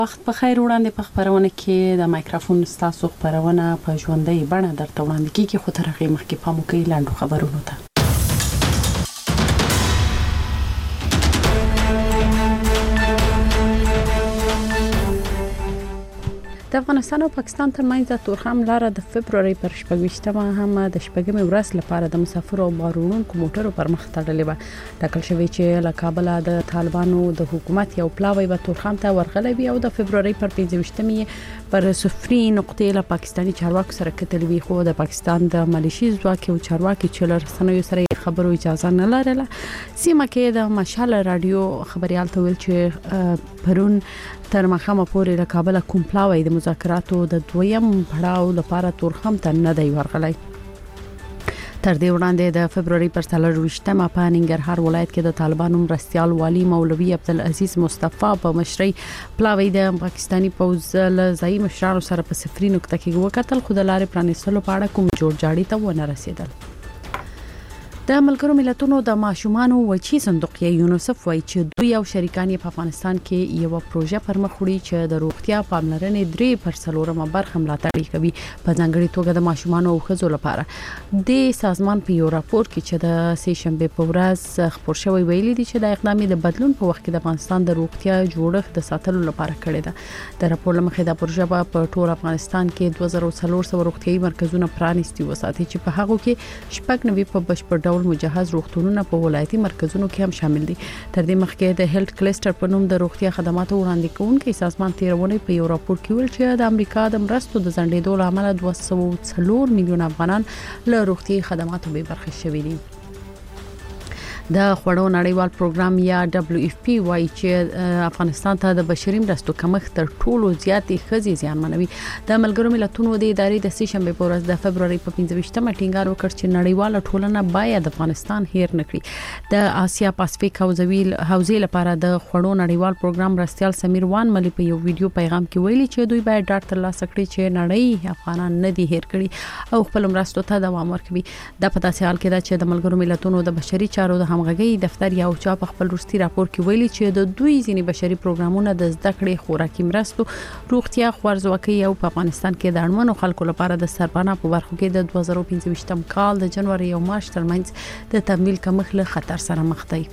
وخت په خیر وړاندې په خبرونه کې د مایکروفون ستاسو خبرونه په ژوندۍ بڼه درته وړاندې کیږي خو تر هغه مخکې پام وکړئ لاندې خبرونه ته. د افغانستان او پاکستان ترمنځ د تورخم لاره د فبرवरी پر 28مه هم د شپږمې ورځ لپاره د مسافرو او بارونکو موټرو پر مخ تړلې و. ټاکل شوی چې له کابل د طالبانو د حکومت یو پلاوی به تورخم ته ورغلی وي او د فبرवरी پر 25مه پر صفري نقطې له پاکستاني چارواکو سره کتل وی. خو د پاکستان د ملیشي ځواک او چارواکي چې له رسنیو سره خبرو اجازه نه لرله. سیمه کې د مشال رادیو خبريال ته ویل چې پرون تر مخامه پورې له کابل کوم پلاوی د مذاکراتو د دویم پړاو لپاره تورخم ته نه دی ورغلی. تر دې وړاندې د فبرवरी پر 23مه په ننګرهار ولایت کې د طالبانو مرستيال والي مولوي عبدالعزيز مصطفی په مشرۍ پلاوی د پاکستاني پوز له ځای مشرانو سره په صفري نقطه کې وکتل خو د لارې پرانیستلو په اړه کوم جوړجاړي ته ونه رسیدل. د ملګرو ملتونو د ماشومان وچی صندوق یونیسف وایي چې دوی او شریکان په افغانستان کې یو پروژه پر مخ وړي چې د روغتیا پاملرنې 3% برخه ملاتړ کوي په ځانګړي توګه د ماشومان او ښځو لپاره. د سازمان په یو راپور کې چې د سه شنبه په ورځ خبر شوی ویلي دي چې د اقدامي د بدلون په وخت کې د افغانستان د روغتیا جوړښت د ساتلو لپاره کړی ده. د راپور لمخې د پروژه په ټول افغانستان کې 2400 روغتيایي مرکزونه پرانیستي وساتي چې په هغه کې شپږ نوي په بشپړ ډول مجهز روغتونونه په ولایتي مرکزونو کې هم شامل دي. تر دې مخکې د هیلث کلستر په نوم د روغتیا خدماتو وړاندې کوونکي سازمان تیرونه په یو راپور کې ویل چې د امریکا د مرستو د ځنډېدو لامل 204 میلیون افغانان له روغتي خدماتو به برخه شوي دي. د خوړو نړیوال پروګرام یا WFP وايي چې افغانستان ته د بشري مرستو کمښت تر ټولو زیاتې خزي زیانمنوي. د ملګرو ملتونو د ادارې د سه شنبه په ورځ د فبرवरी په 25مه ټینګار وکړ چې نړیواله ټولنه باید افغانستان هیر نکړي. د آسیا پاسفیک حوزې لپاره د خوړو نړیوال پروګرام مرستيال سمیر وان ملي په یو ویډیو پیغام کې ویلي چې دوی باید ډاډ ترلاسه کړي چې نړۍ افغانان نه دي هیر کړي او خپل مرستو ته دوام ورکوي. د پتا سیال کې دا چې د ملګرو ملتونو د بشري چارو د همغږي دفتر یو چا په خپل وروستي راپور کې ویلي چې د دوی ځینې بشري پروګرامونه د زده کړې خوراکي مرستو روغتیا خوارځواکۍ او په افغانستان کې د اړمنو خلکو لپاره د سرپناه په برخو کې د 2025م کال د جنوري او مارچ ترمنځ د تمویل کمښت له خطر سره مخ دی.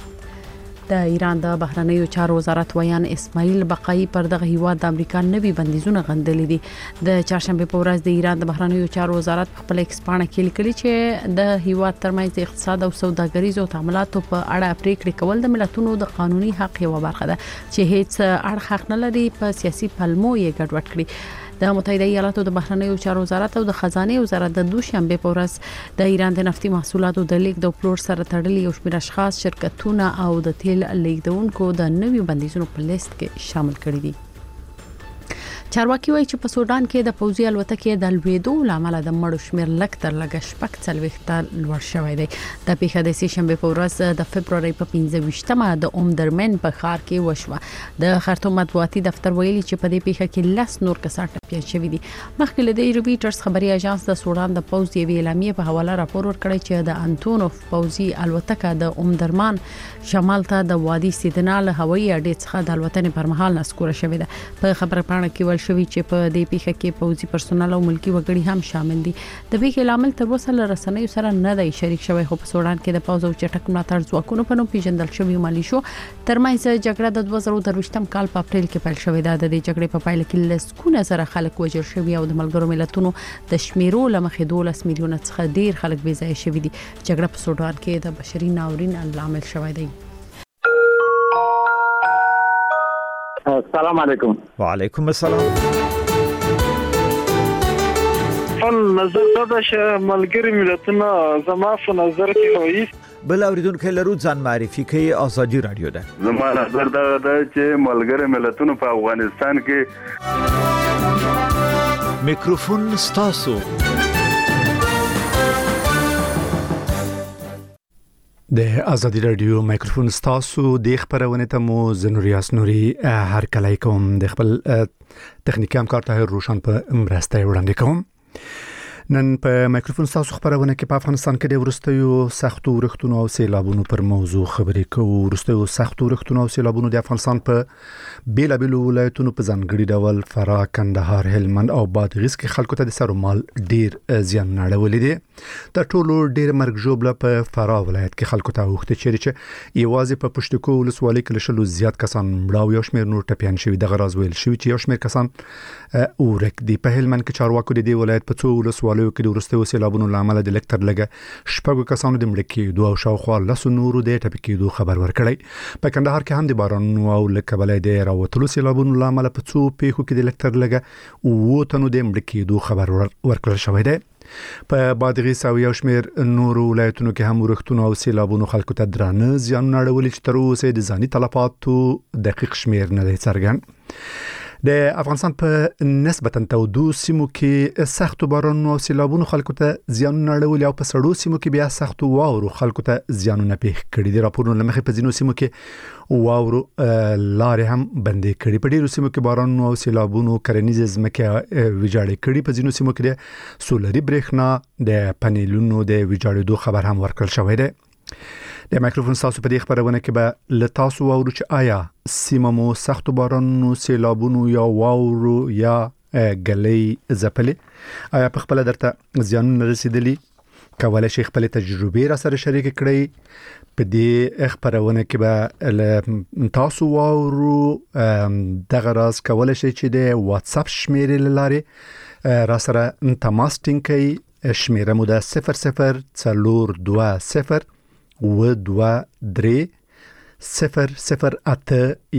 د ایران د بهرنیو چارو وزارت ویان اسماعیل بقایی پر دغه هیواد د امریکا نوي بندیزونه غندلي دي. د چهارشنبه په ورځ د ایران د بهرنیو چارو وزارت په خپل ایکس پاڼه کې لیکلي چې د هیواد ترمنځ د اقتصاد او سوداګریزو تعاملاتو په اړه پریکړې کول د ملتونو د قانوني حق یو برخه ده چې هیڅ اړخ حق نه لري په سیاسي پلمو یې ګډوډ کړي. د متحده ایالاتو د بهرنیو چارو وزارت او د خزانه وزارت د دوشنبه په ورځ د ایران د نفتي محصولاتو د لیک د پلور سره تړلي یو شمېر اشخاص شرکتونه او د تیل لیکدونکو د نویو بندیزونو په لیست کې شامل کړي دي. چارواکي وایي چې په سودان کې د پوځي الوتکې د لویدو لامل د مړو شمیر لک تر لګ شپږ څلوېښت لوړ شوی دی. د پیښه د سه شنبه په ورځ د فبرवरी په 25مه د درمن په ښار کې وشوه. د خرطوم مطبوعاتي دفتر ویلي چې په دې پیښه کې 10 نور کسان ټپیان شوي دي. مخکې له دې رويټرز خبري اژانس د سودان د پوځ یوې اعلامیې په حواله راپور ورکړی چې د انټونوف پوځي الوتکه د درمان شمال ته د وادي سیدنا له هوایي اډې څخه د الوتنې پر مهال نسکوره شوې ده. په خبر پاڼه کې شوی چې په دې پیښه کې پوځي پرسونل او ملکی وګړي هم شامل دي. د پیښې لامل تر اوسه له رسنیو سره نه دی شریک شوی خو په سودان کې د پوځ او چټک ملاتړ ځواکونو په نوم پیژندل شوی مالیشو ترمنځ جګړه د 2023م کال په اپریل کې پیل شوې ده. د دې جګړې په پایله کې لسګونه زره خلک وژل شوي او د ملګرو ملتونو د شمیرو لمخې 12 میلیونه څخه ډیر خلک بې ځایه شوي دي. جګړه په سودان کې د بشري ناورین لامل شوی دی. السلام علیکم. وعلیکم السلام. نظر دا چې ملګری ملتونه زما په نظر کې وایي بل اوریدونکو لرو ځان معرفي کوي ازادي رادیو ده. زما نظر دا چې ملګری ملتونه په افغانستان کې میکروفون ستاسو. د ازادي رادیو میکروفون ستاسو د خبرونه ته مو زنوریاس نوري هر کله کوم د خپل تخنیکی همکار طاهر روشن په مرسته وړاندې کوم. نن په مایکروفون تاسو خبرونه کې په افغانستان کې د ورستیو سختو ورښتونو او سیلابونو پر موضوع خبرې کوو. ورستیو سختو ورښتونو او سیلابونو د افغانستان په بیلابیلو ولایتونو په ځانګړي ډول فراه، کندهار، هلمند او بادغیس کې خلکو ته د سر او مال ډیر زیان اړولې دي. د ټولو ډیر مرګ ژوبله په فراه ولایت کې خلکو ته وخت چې یوازې په پښتکو ولسوالۍ کې لشلو زیات کسان مړاو، یو شمېر نور ټپیان شوي. دغه راز ویل شوی چې یو شمېر کسان اورک دي. په هلمند کې چارواکو د دې ولایت په څو ولسوالۍ کې د ورستیو سیلابونو لامل د لکټر لګه شپږو کسانو د مړ کېدو او شاوخوا 10 نورو د ټپي کېدو خبر ورکړی. په کندهار کې هم د بارانونو او لکبلې د راوتلو سیلابونو لامل په څو پیښو کې د لکټر لګه او تنو د مړ کېدو خبر ورکړل شوی دی. په بادغیس او یو شمېر نورو ولایتونو کې هم ورښتونو او سیلابونو خلکو ته درانه زیانونه اړولي چې تر اوسه د ځاني تلفاتو دقیق شمېر نه دی څرګند. د افغانستان په نسبتا تودو سیمو کې سختو بارانونو او سیلابونو خلکو ته زیانونه اړولي او په سړو سیمو کې بیا سختو واورو خلکو ته زیانونه پیښ کړي دي. راپورونه لمخې په ځینو سیمو کې واورو لارې هم بندې کړي. په ډیرو سیمو کې بارانونو او سیلابونو کرنیز ځمکې ویجاړې کړي. په ځینو سیمو کې د سولري برېښنا د پنیلونو د ویجاړېدو خبر هم ورکړل شوی دی. د مایکروفون تاسو په دې خبرونه کې به لتاسو واورو چې آیا سیمه مو سختو بارانونو، سیلابونو یا واورو یا ګلې ځپلې، آیا په خپل درته زیانونه رسیدلي؟ کولای شي خپل تجربې را سره شریک کړئ. په دې خبرونه کې به تاسو واورو. دغه راز کولای شي چې د واتس اپ شمیرې لاره را سره تماس ټینګ کړئ. شمیره مو د 0020 و23 008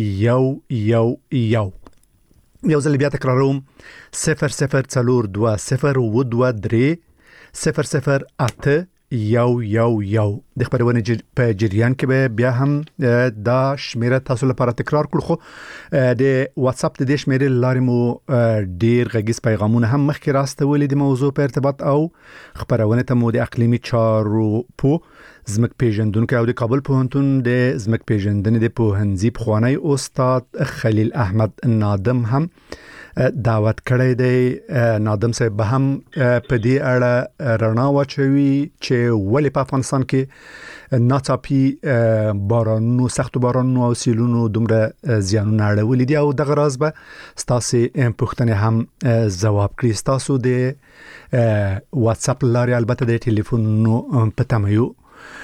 111. یو ځل بیا تکراروم 0020 و23 008 111. د خبرونه په جریان کې به بیا هم دا شمیره تاسو لپاره تکرار کړو. خو د واتس اپ د دې شمیرې لارې مو ډیر غږیز پیغامونه هم مخکې راستولې د موضوع په ارتباط او خبرونه ته مو د اقلیمي چارو په زمک پیژندونکو او د کابل پوهنتون د زمک پیژندنې د پوهنځي پخوانی استاد خلیل احمد نادم هم دعوت کړی دی. نادم صاحب به هم په دې اړه رڼا واچوي چې ولې په افغانستان کې ناڅاپي بارانونو، سختو بارانونو او سیلونو دومره زیانونه اړولي دي او دغه راز به ستاسو پوښتنې هم ځواب کړي. ستاسو د واتس اپ لارې البته د ټلیفونونو په تمه یو.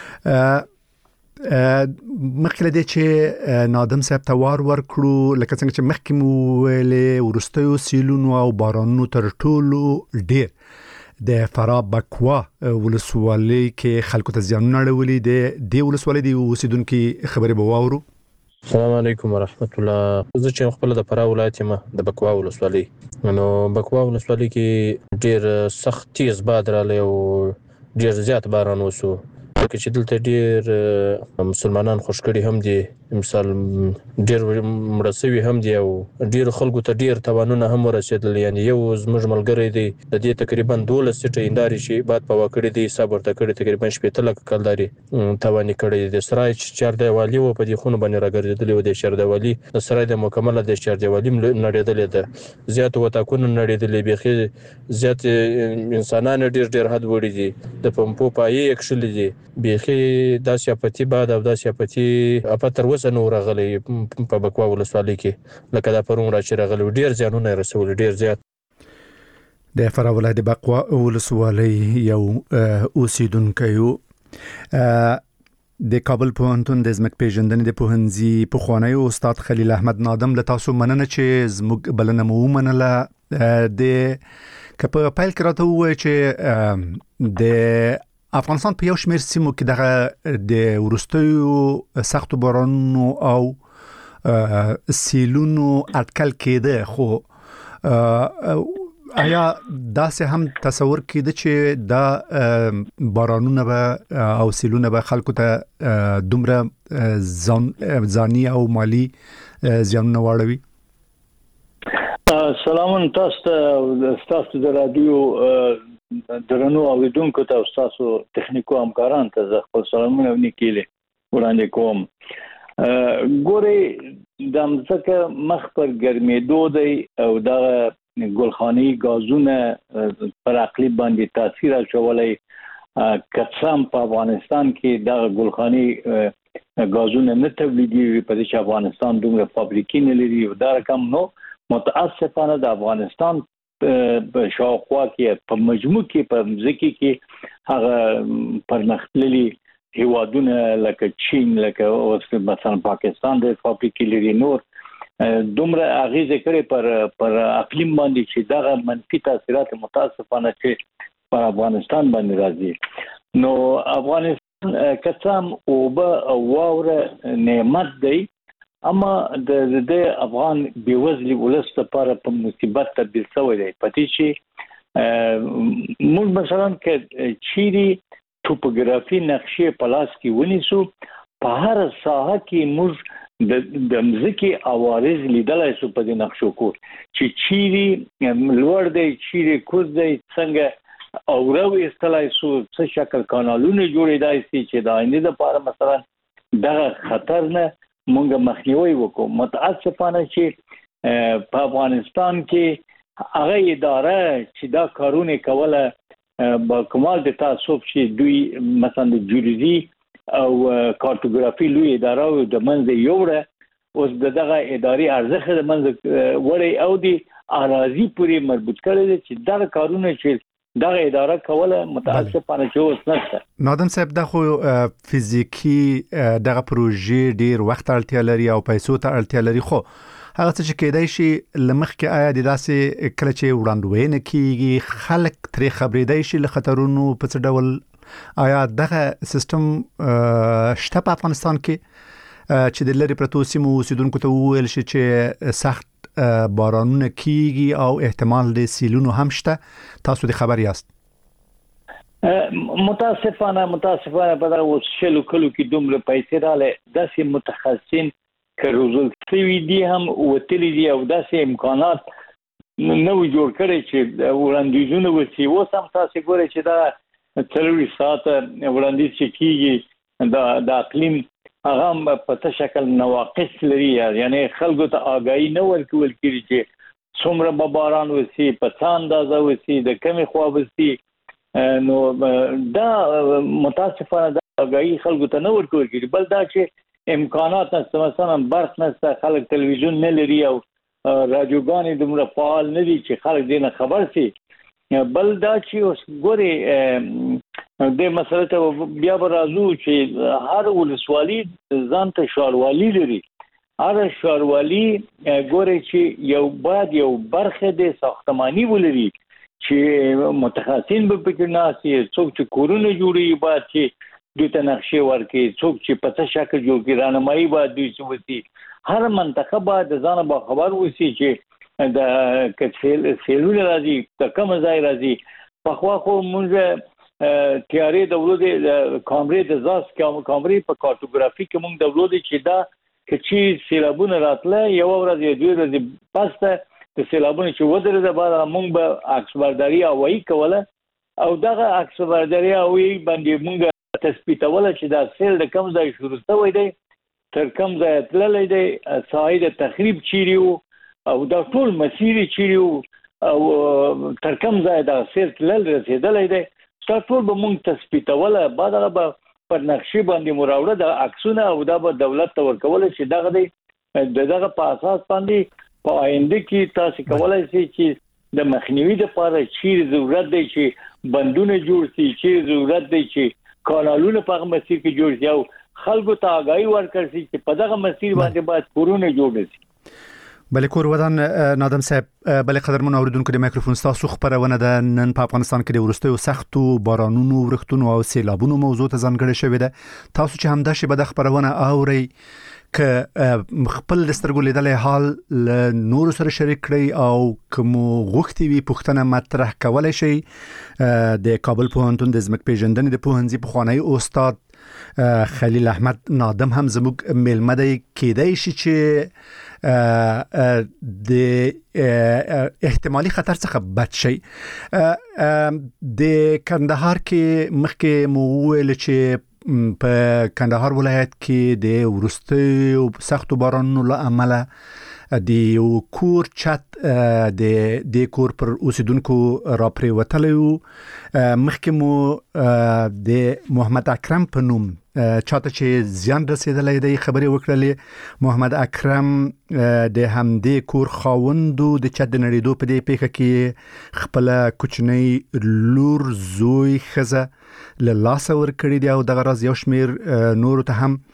مخکې دې چې نادم صاحب ته ورکړو، لکه څنګه چې مخکې مو ویلې ورستیو سیلونو او بارانونو تر ټولو ډیر د فراه بکوا ولسوالۍ کې خلکو ته زیانونه اړولي دي. د ولسوالۍ د اوسیدونکو خبرې به واورو. السلام علیکم ورحمت الله. زه چې خپل د فراه ولایت یم د بکوا ولسوالۍ، نو بکوا ولسوالۍ کې ډیر سخت تیز باد راغلی او ډیر زیات باران وشو. چې دلته ډیر مسلمانان خوشکړي هم دي، مثال ډیر مړه شوي هم دي او ډیر خلکو ته ډیر تاوانونه هم ورسېدل. یعنی یو زموږ ملګری دی د دې تقریبا 12 سټه انداري شي باد په وکړې دي، حساب ورته کړی تقریبا 15 لک کلداري تاواني کړی دي. سرای چار دیوالي و په دې خونه باندې راګرځېدلې و. د شر دیوالي د سرای د مکمله د شر دیوالي نړېدلې ده، زیات وتاکونه نړېدلې، بيخي زیات انسانان ډیر حد وړي دي، د پمپو پای اکشلې دي، بيخي داسې اپتی باد او داسې اپتی اپتر وسه نو راغلی په بکوا ولسوالۍ کې لکه دا پرون را چې راغلی ډیر ځانونه رسول ډیر زیات. د فراه ولایت د بکوا ولسوالۍ یو اوسیدونکو د کابل پوهنتون د زمک پیژندنې د پوهنځي پخوانی استاد خلیل احمد نادم له تاسو مننه چې زموږ بلنه مو منله. د کپ پایل کراته وای چې د افغانستان په یو شمېر سیمو کې دغه د ورستیو سختو بارانونو او سیلونو اټکل کېده، خو آیا داسې هم تصور کېده چې دا بارانونه به او سیلونه به خلکو ته دومره ځاني او مالی زیانونه واړوي؟ سلامون تاسو د رادیو درنو اوریدونکو ته او تاسو تخنیکو همکاران ته زه خپل سلامونه او نیکیلې وړاندې کوم. ګورې د مځکه مخ پر ګرمېدو دی او دا ګلخاني غازونه پر اقلیم باندې تاثیر اچولای کڅام په افغانستان کې د ګلخاني غازونه نه تولیدي په دې افغانستان دومره فابریکې نه لري او دا رقم نو متاسفانه د افغانستان په شاوخوا کې په مجموع کې په ځکه کې هغه پرمختللي هیوادونه لکه چین لکه مثلا پاکستان د فابریکې لري نور دومره اغیزه کړي پر اقلیم باندې چې دا منفي تاثیرات متاسفانه چې پر افغانستان باندې راځي نو افغانستان کڅام او به واوره نعمت دی اما د افغان بیوزلی ولست لپاره په مصیبت تبدیل شوی دی پاتې چې موږ مثلا کې چيري توپوګرافي نقشې پلاس کې ونیسو په هر ساحه کې موږ د مزکی اوارز لیدلای شو په دې نقشو کو چې چيري لوړ دی چيري کوز دی څنګه اورو استلای شو څه شکل کانالونه جوړېدای شي چې د آینده لپاره مثلا دا خطر نه مونږ مخنیوي وکړو متاسفانه چې په افغانستان کې هغه اداره چې دا کارونه کوله با کمال د تعصب چې دوی مثلا د جیولوژي او کارتوګرافي لوی اداره او د منځ یوړه اوس دغه اداري ارزښت د منځ وړي او د اراضي پورې مربوط کړي چې دا کارونه چې دغه اداره کوله متاسفانه چې اوس نشته نادم صاحب د خو فزیکی دغه پروژې ډیر وخت اړتیا لري او پیسو ته اړتیا لري خو هغه څه چې کېدای شي لمخ کې آیا د داسې کله چې وړاندوینه کیږي خلک ترې خبرېدای شي له خطرونو په څه ډول آیا دغه سیستم شته په افغانستان کې چې د لری پروتو سیمو اوسیدونکو ته وویل شي چې سخت بارانونه کیږي او احتمال د سیلونو هم شته تاسو د خبر یاست متاسفانه په دغه وشلو کلو کې دومره پیسې رااله داسې متخصصین کروزل سوي دي هم وتلی دي او داسې امکانات نو جوړ کړي چې وړاندیزونه وسی وسم تاسو ګورئ چې دا 3 ساعت وړاندیز کیږي د اقلیم هغه په څه شکل نواقص لري یعنی خلکو ته آگاهی نه ورکول کیږي چې څومره به باران وسی په څه اندازه وسی د کمی خوا وسی نو دا متاسفانه د آگاهی خلکو ته نه ورکول کیږي بل دا چې امکانات نشته مثلا برق نشته خلک تلویزیون نه لري او رادیوګانې دومره فعال نه دي چې خلک دې نه خبر شي بل دا چې اوس ګوري د مسله ته بیا راځو چې هر ولسوالي ځان ته شاروالي لري هر شاروالي ګوري چې یو برخه د ساختماني ولري چې متخصصین به پکې ناسي څوک چې کورونه جوړي باید چې دوی ته نقشې ورکړي څوک چې په څه شکل جوړ کړي راهنمایي باید دوی وسی هر منطقه باید ځان به خبر وسی چې د کڅل سیلونه راځي د کوم ځای راځي په خوا خو مونږ تیاری دولت کامرې د ځاس کامرې په کارتوګرافي کې مونږ دولت چې دا چې سیلابونه راتله یو ورځ دوی ورځې پسته د سیلابونه چې ودرېده بعد مونږ به عکس برداري اوایي کوله او دغه عکس برداري اوایي باندې مونږ تثبیتوله چې دا سیل د کوم ځای شروع شوی دی تر کوم ځای تللی دی ساحې د تخریب چیرې وو او دا ټول مسیر چیرې او تر کوم ځای دا سیل تلل رسېدلی دی دا ټول به مونږ تثبیتوله بعد هغه به پر نقشې باندې مراوړه د عکسونه او دا به دولت ته ورکول چې دغه دی دغه په اساس باندې په آینده کې تاسو کولای شئ چې د مخنیوي لپاره چیرې ضرورت دی چې بندونه جوړ شي چیرې ضرورت دی چې کانالونه په مسیر کې جوړ شي او خلکو ته آگاهی ورکړي چې په دغه مسیر باندې باید کورونه جوړ شي بله کور ودان نادم صاحب بله قدرمن اوریدونکو د مایکروفون تاسو خبرونه د نن په افغانستان کې د ورستیو سختو بارانونو ورښتونو او سیلابونو موضوع ته ځانګړې شوې ده تاسو چې همدا شی به د خبرونه اوري ک خپل دسترګو لیدلې حال ل نور سره شریک کړئ او کوم غوښتي وي پښتنه مطرح کولای شي د کابل پوهنتون د ځمک پیژندنې د پوهنځي پخوانی استاد خلیل احمد نادم هم زموږ میلمه دی کېدای شي چې د احتمالي خطر څخه بچ شي د کندهار کې مخکې مو ویل چې په کندهار ولایت کې د ورستیو سختو بارانونو له امله د یو کور چت د کور پر اوسیدونکو را پریوتلو مخکې مو د محمد اکرم په نوم چاته چې زیان رسیدلی دی خبرې وکړلې. محمد اکرم د همدې کور خاوندو د چت د نړېدو په دې پیښه کې خپل کوچنی لور زوی ښځه له لاسه ورکړي دي او دغه راز یو شمېر نورو ته هم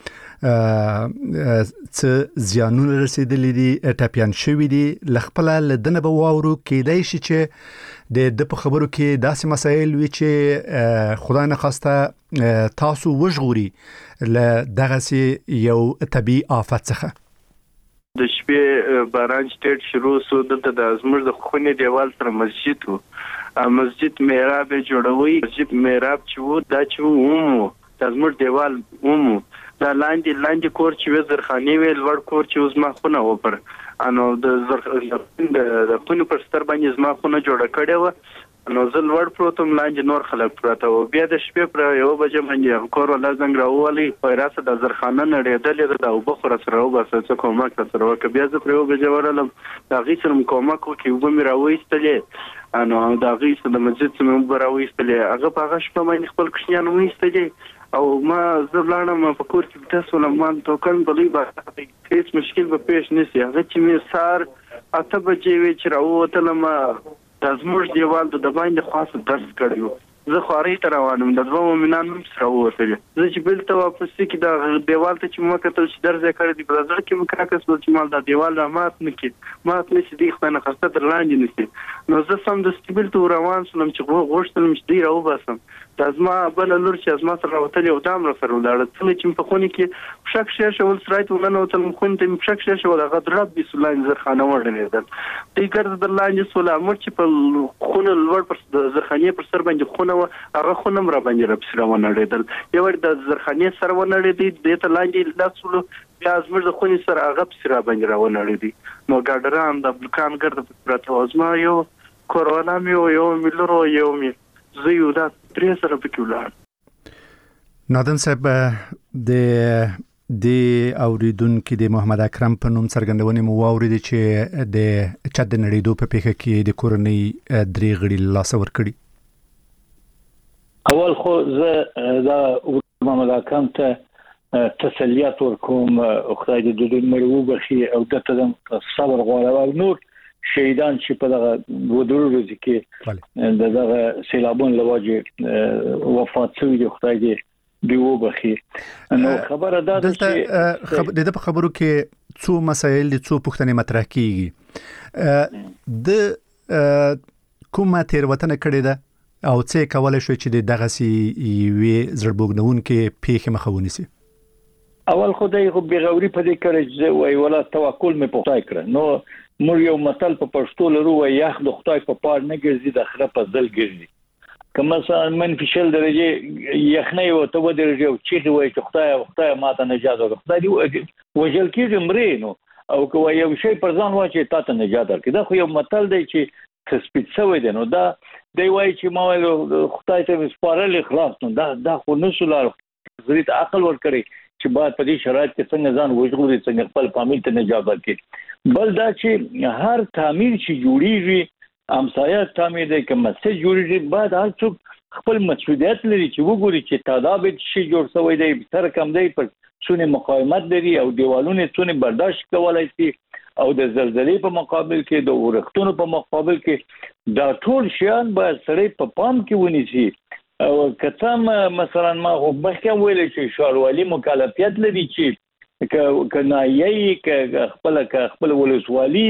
څه زیانونه رسیدلي دي ټپیان شوي دي. له خپله له ده نه به واورو کیدای شي چې د په خبرو کې داسې مسایل وي چې خدای نخواسته تاسو وژغوري له دغسې یو طبیعي آفت څخه. د شپې باران سټیټ شروع سو دلته د زموږ د خونې دیوال سره مسجد و مسجد محراب جوړوي. مسجد محراب چې و دا چې ومو د زموږ دیوال ومو دا لاندې کور چې وې زرخاني وې لوړ کور چې اوس ما خونه و پر انو د خونې پر ستر باندې زما خونه جوړه کړې و نو زه لوړ پروتم لاندې نور خلک پراته و. بیا د شپې پر 1 بجې باندې کور ولا زنګ راوالي پیراسه د زرخانه نړېدلې د وبخور سره وباسه څه کومک سره وکړه. بیا زه پر 1 بجې ورلم دا غي سره کومک وکي وبم راوېستلې انو دا غي سره د مسجد څخه راوېستلې هغه په هغه شپه باندې خپل کښنیان وېستلې او ما زبلانم په کور کې تاسو لمن توکن بلې با هیڅ مشکل به پیش نشي. هغه چې مې سار 8 بجې وی چې راووتلم د زموږ دیوال د باندې خاصه درس کړیو. زه خواري تر روانم د دوه مؤمنان هم سره وته زه چې بل ته واپس کې د دیوال ته چې مو کتل چې درځه کړی دی په ځل کې مکراکس چې مال د دیوال را مات نشي دی خو نه خسته در لاندې نشي. نو زه سم د سټیبل ته روان شوم چې غوښتلم چې دی راو باسم د ازما بل لور چې ازما سره راوتل یو دام را سره ولاړ چې په خوني کې شک شې ول سرایت ولنه وتل خوني ته شک شې ول هغه درب بسلان زرخانه وړلې ده دې ګرځ د لاندې سوله امر چې په خونه لور پر زرخانه پر سر باندې خونه هغه خونه را باندې رب سره ونړېدل یو د زرخانه سره ونړېدې د ته لاندې لاسولو بیا زموږ د خوني سره هغه سره باندې را ونړېدې نو ګاډران د بلکان ګرځ پراته ازما یو کورونا یو ملرو یو می زیو دا درې سره پکې ولاړ. نادم صاحب د اوریدونکو د محمد اکرم په نوم څرګندونې مو واورېدې چې د چت د نړېدو په پیښه کې د کورنۍ 3 غړي لاس ورکړي. اول خو زه دا محمد اکرم ته تسلیات ورکوم خدای دې د مړو بخي او د صبر غواړم او نور شهیدان چې په دغه ودرو ورځ کې دغه سیلابون لواجه وفات شوي دي خدای دې دیو بخي. نو خبره ده چې د خبرو کې څو مسایل دي څو پوښتنې مطرح کیږي د کومه تیروتنه کړې ده او څه کولای شو چې دغه سي وی زړبوګنون کې پیښه مخاوني سي. اول خدای خو بغوري په دې کړی چې وای ولا توکل مې پوښتای کړ. نو مور یو متل په پښتو لرو وای یخ د خدای په پار نه ګرځي د خره په ځل ګرځي. کما مثلا منفي شل درجه یخنۍ او ته و درجه او چې وای چې خدای ماته نجات ورکړي خدای دې وجل کېږي مرینو او کوي یو شی پر ځان واچي تاسو نجات ورکړي. دا خو یو متل دی چې تثبیت شوی دی. نو دا دی وای چې ما خدای ته سپارل خلاص نو دا خو نسول زریت عقل ورکړي چې بعد په دې شرایط کې څنګه ځان وژغوري څنګه خپل فامیل ته نجات ورکړي. بل دا چې هر تعمیر چې جوړیږي امسایه تعمیر دی که مسجد جوړیږي بعد هر څوک خپل مسؤلیت لري چې وګوري چې تعداد شي جوړ شوی دی تر کم دی پر څونه مقاومت لري او دیوالونه څونه برداشت کولای شي او د زلزلې په مقابل کې د ورښتونو په مقابل کې دا ټول شیان به سړی په پام کې ونیسي. او کتم مثلا ما مخکې ویل چې ښاروالي مکلفیت لري چې کنایي خپل ولسوالي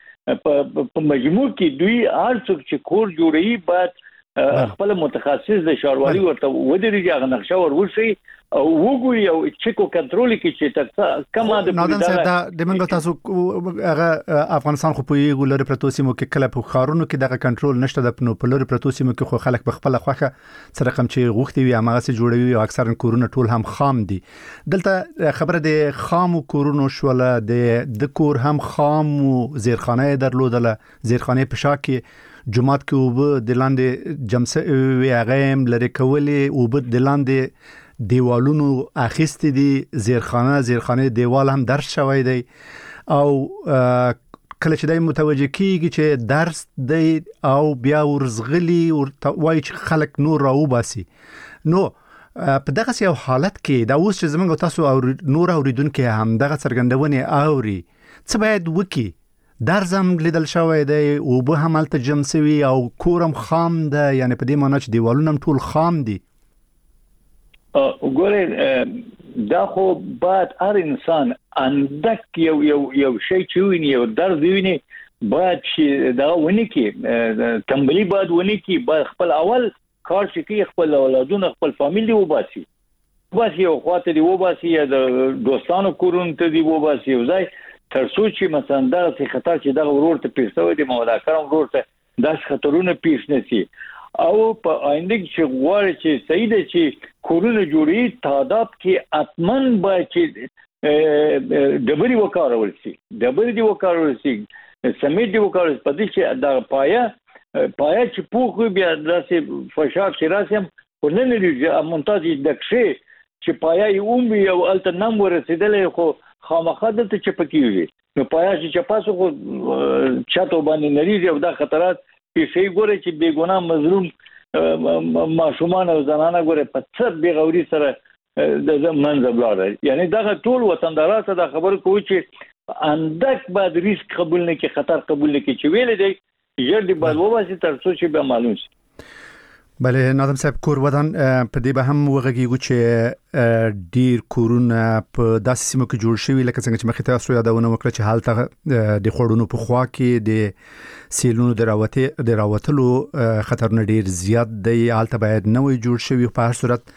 په مجموع کې دوی هر څوک چې کور جوړي باید خپل متخصص د ښاروالي ورته ودرېږي هغه نقشه ورورسي او وګوري او چیکو کنټرول کې چې کما د نادم صاحب دا د منګو تاسو هغه افغانستان خو په یو لری پروتوسیمو کې کله په خارونو کې دغه کنټرول نشته د پنو په لری پروتوسیمو کې خو خلک په خپل خوخه سره کوم چې غوښتي وي هغه سي جوړوي او اکثرا کورونه ټول هم خام دي. دلته خبره د خام کورونو شوله د کور هم خام زیرخانه درلودله زیرخانه په شا کې جمعات کې وب د لاندې جمسه وی هغه لری کولې وب د لاندې دیوالونو اخیستی دي زیرخانه دیوال هم درش شوی دی او کله چې دای متوجه کیږي چې درس دی او بیا ورزغلی وای چې خلک نور راو باسي نو په دغه یو حالت کې دا اوس چې زمونږ تاسو او نور اوریدونکو هم دغه څرګندونه اوري څه باید وکي درزم لیدل شوی دی او به هم الته جمسوي او کورم خام ده یعنی په دې معنی چې دیوالونه ټول خام دي وګورئ دا خو باید هر انسان اندک یو شی چې ویني یو درد ویني باید چې دا ونی کې تنبلی باید ونی کې باید خپل اول کار چې کې خپل اولادونه خپل فامیلی وباسي یو خواته دی وباسي یا د دوستانو کورونو ته دی وباسي یو ځای تر څو چې مثلا دا څه خطر چې دا ورور ته پیښ شوی دی مولا کرم ورور ته دا خطرونه پیښ نشي او په آینده کې غواړي چې صحیح دی چې کورونه جوړي تعداد کې اتمن باید چې ډبري وکارول شي ډبري دی وکارول شي سمیت دی وکارول شي په دې چې دا پایا چې پوخ بیا داسې فشار چې راسم ورننه دی مونتاج دکشه چې پایا یې او التنم ورسېدلې خو خامخا د ته چپکیږي نو پایا چې چپاسو خو چاته باندې نریږي او دا خطرات پیښې ګوره چې بیګناه مظلوم ماشومان او زنانه ګوره په څه بیغوري سره د منځ بلاړ یعنی دا ټول وطندارات دا خبر کوي چې اندک بعد ریسک قبول نه کې خطر قبول نه کې چې ویل دی یړ دی بعد وباسي تر څو چې به معلوم شي بله ناظم صاحب کور ودان په دې به هم وغږیږو چې ډیر کورونه په داسې سیمو کې جوړ شوي لکه څنګه چې مخکې تاسو یادونه وکړه چې حالت د خوړونو په خوا کې د سیلونو د راوتلو خطرونه ډیر زیات دی حالت باید نوې جوړ شوي په هر صورت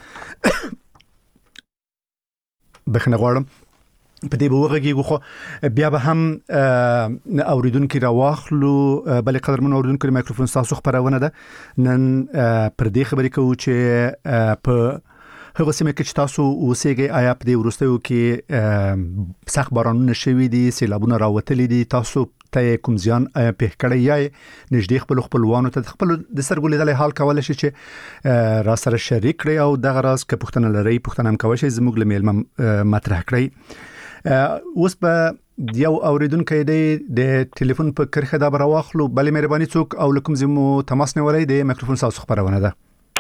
بخنه غواړم په دې بوغږیږو خو بیا به هم اوریدونکو راواخلو بلې قدرمن اوریدونکو مایکروفون تاسو خبرونه ده نن پر دې خبرې کوو چې په هغه سیمه کې چې تاسو اوسېږئ آیا په دې وروستیو کې سخت بارانونه شوي دي سیلابونه راوتلي دي تاسو ته کوم زیان په کړی یا نږدې خپلوانو ته خپل د سرګو لیدلې حال کولای شي چې را سره شریک کړي او دغه راز که پوښتنه لري پوښتنه هم کوي چې زموږ لمیل مطرح کړي اوس په یو اوریدونکو د ټلیفون په کرخه دا براواخلو بلې مهرباني څوک او لکم زمو تماس نیولای د مایکروفون تاسو خبرونه ده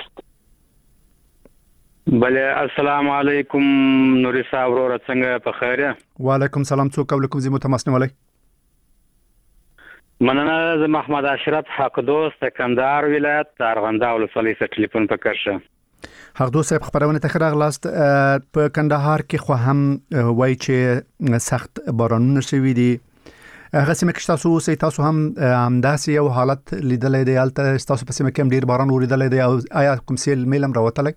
بله السلام علیکم نوري صاحب ورور څنګه په خیر وعلیکم سلام څوک او لکم زمو تماس نیولای مننه زه محمد اشرف حق دوست کندهار ولایت ارغنده ولسوالۍ څخه ټلیفون پکړم حق دوست صاحب خبرونه ته راغلاست په کندهار کې خو هم وای چې سخت بارانونه شوي دي هغه سیمه کې تاسو هم همداسې یو حالت لیدلې دی البته تاسو په سیمه کې هم ډیر باران اوریدلې دی او آیا کوم سیل میلم راوتلی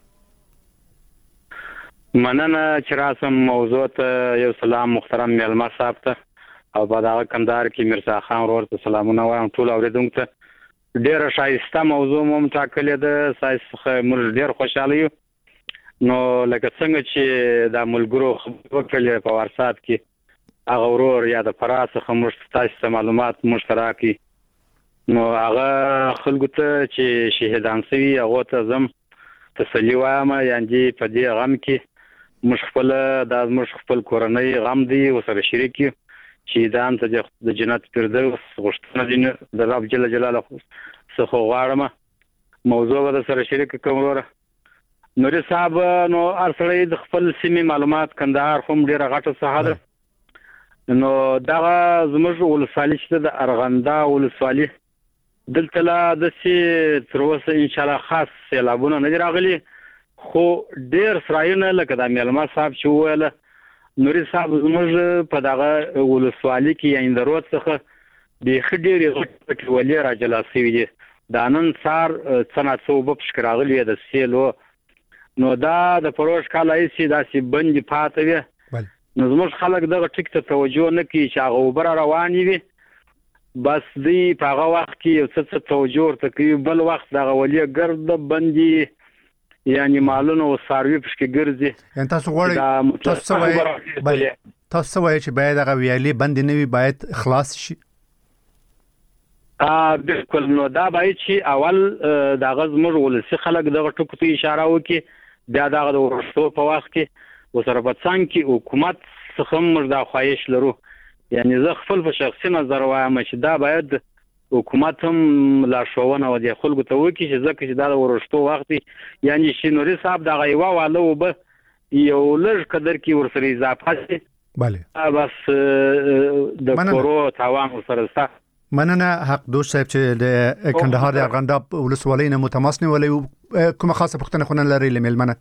مننه چې راسم موضوع ته یو سلام محترم میلمه صاحب ته او په دغه کندهار کې مرزا خان ورور ته سلامونه وایم ټول اوریدونکو ته ډیره شایسته موضوع مو ټاکلې ده سایسخه موږ ډیر خوشاله یو نو لکه څنګه چې د ملګرو وکړل په وارسات کې هغه ورور یا د فراسخه موږ تاسو معلومات مشترکي نو هغه خلکو ته چې شهیدان شوي هغه ته زم تسلی وایم یعنی په دې غم کې مش خپل کورنۍ غم دی او سره شریک یو چې دام ته د جنت فردوس غوښتنه دي د رب جل جلاله څخه غواړم موضوع به سره شریک کوم وروره نوري صاحب نو ارسلې د خپل سیمې معلومات کندهار هم ډیره غټه ساحه ده نو دا زموږ ولسوالۍ چې د ارغنده ولسوالۍ دلته لا د سي تر اوسه ان شاء الله خاص سیلابونه نه راغلي خو ډیر سرایونه لکه د میلمه صاحب چې ویله نوري صاحب زموږ په دغه ولسوالۍ کې یاند روت څخه د خډيري غټ ولې راجلا سوي دي دا نن سار څنګه څو په شکراغلی د سیلو نو دا د پروش کال ایسي داسې بند پاتوي نو زموږ خلک دغه ټیک ته توجه نه کوي چې هغه وبر رواني وي بس دی په هغه وخت کې یو څه توجه ورته کوي بل وخت دغه ولې ګرد بندي یعنی مالونه او ساروی پښکې ګرځي ان تاسو غواړئ تاسو وایي چې باید هغه ویالي بند نه وي باید خلاص شي بالکل نو دا باید چې اول دغه زموږ ولسی خلک دغه ټکو ته اشاره وکړي بیا دغه د ورستو په وخت کې وسره په څنګه کې حکومت څخه موږ دا خواهش لرو یعنی زه خپل په شخصي نظر وایم چې دا باید حکومت هم لارښوونه ودی خلکو ته وکړي چې ځکه چې دا د ورشتو وخت یعنی شینوري صاحب دغه یو واله وب یو لږ قدر کې ورسره اضافه شي bale بس د کورو تاوان ورسره سره مننه حق دوست صاحب چې د کندهار د ارغنداب ولسوالۍ نه متماس نیولې کومه خاصه پوښتنه خو نه لري لملمنه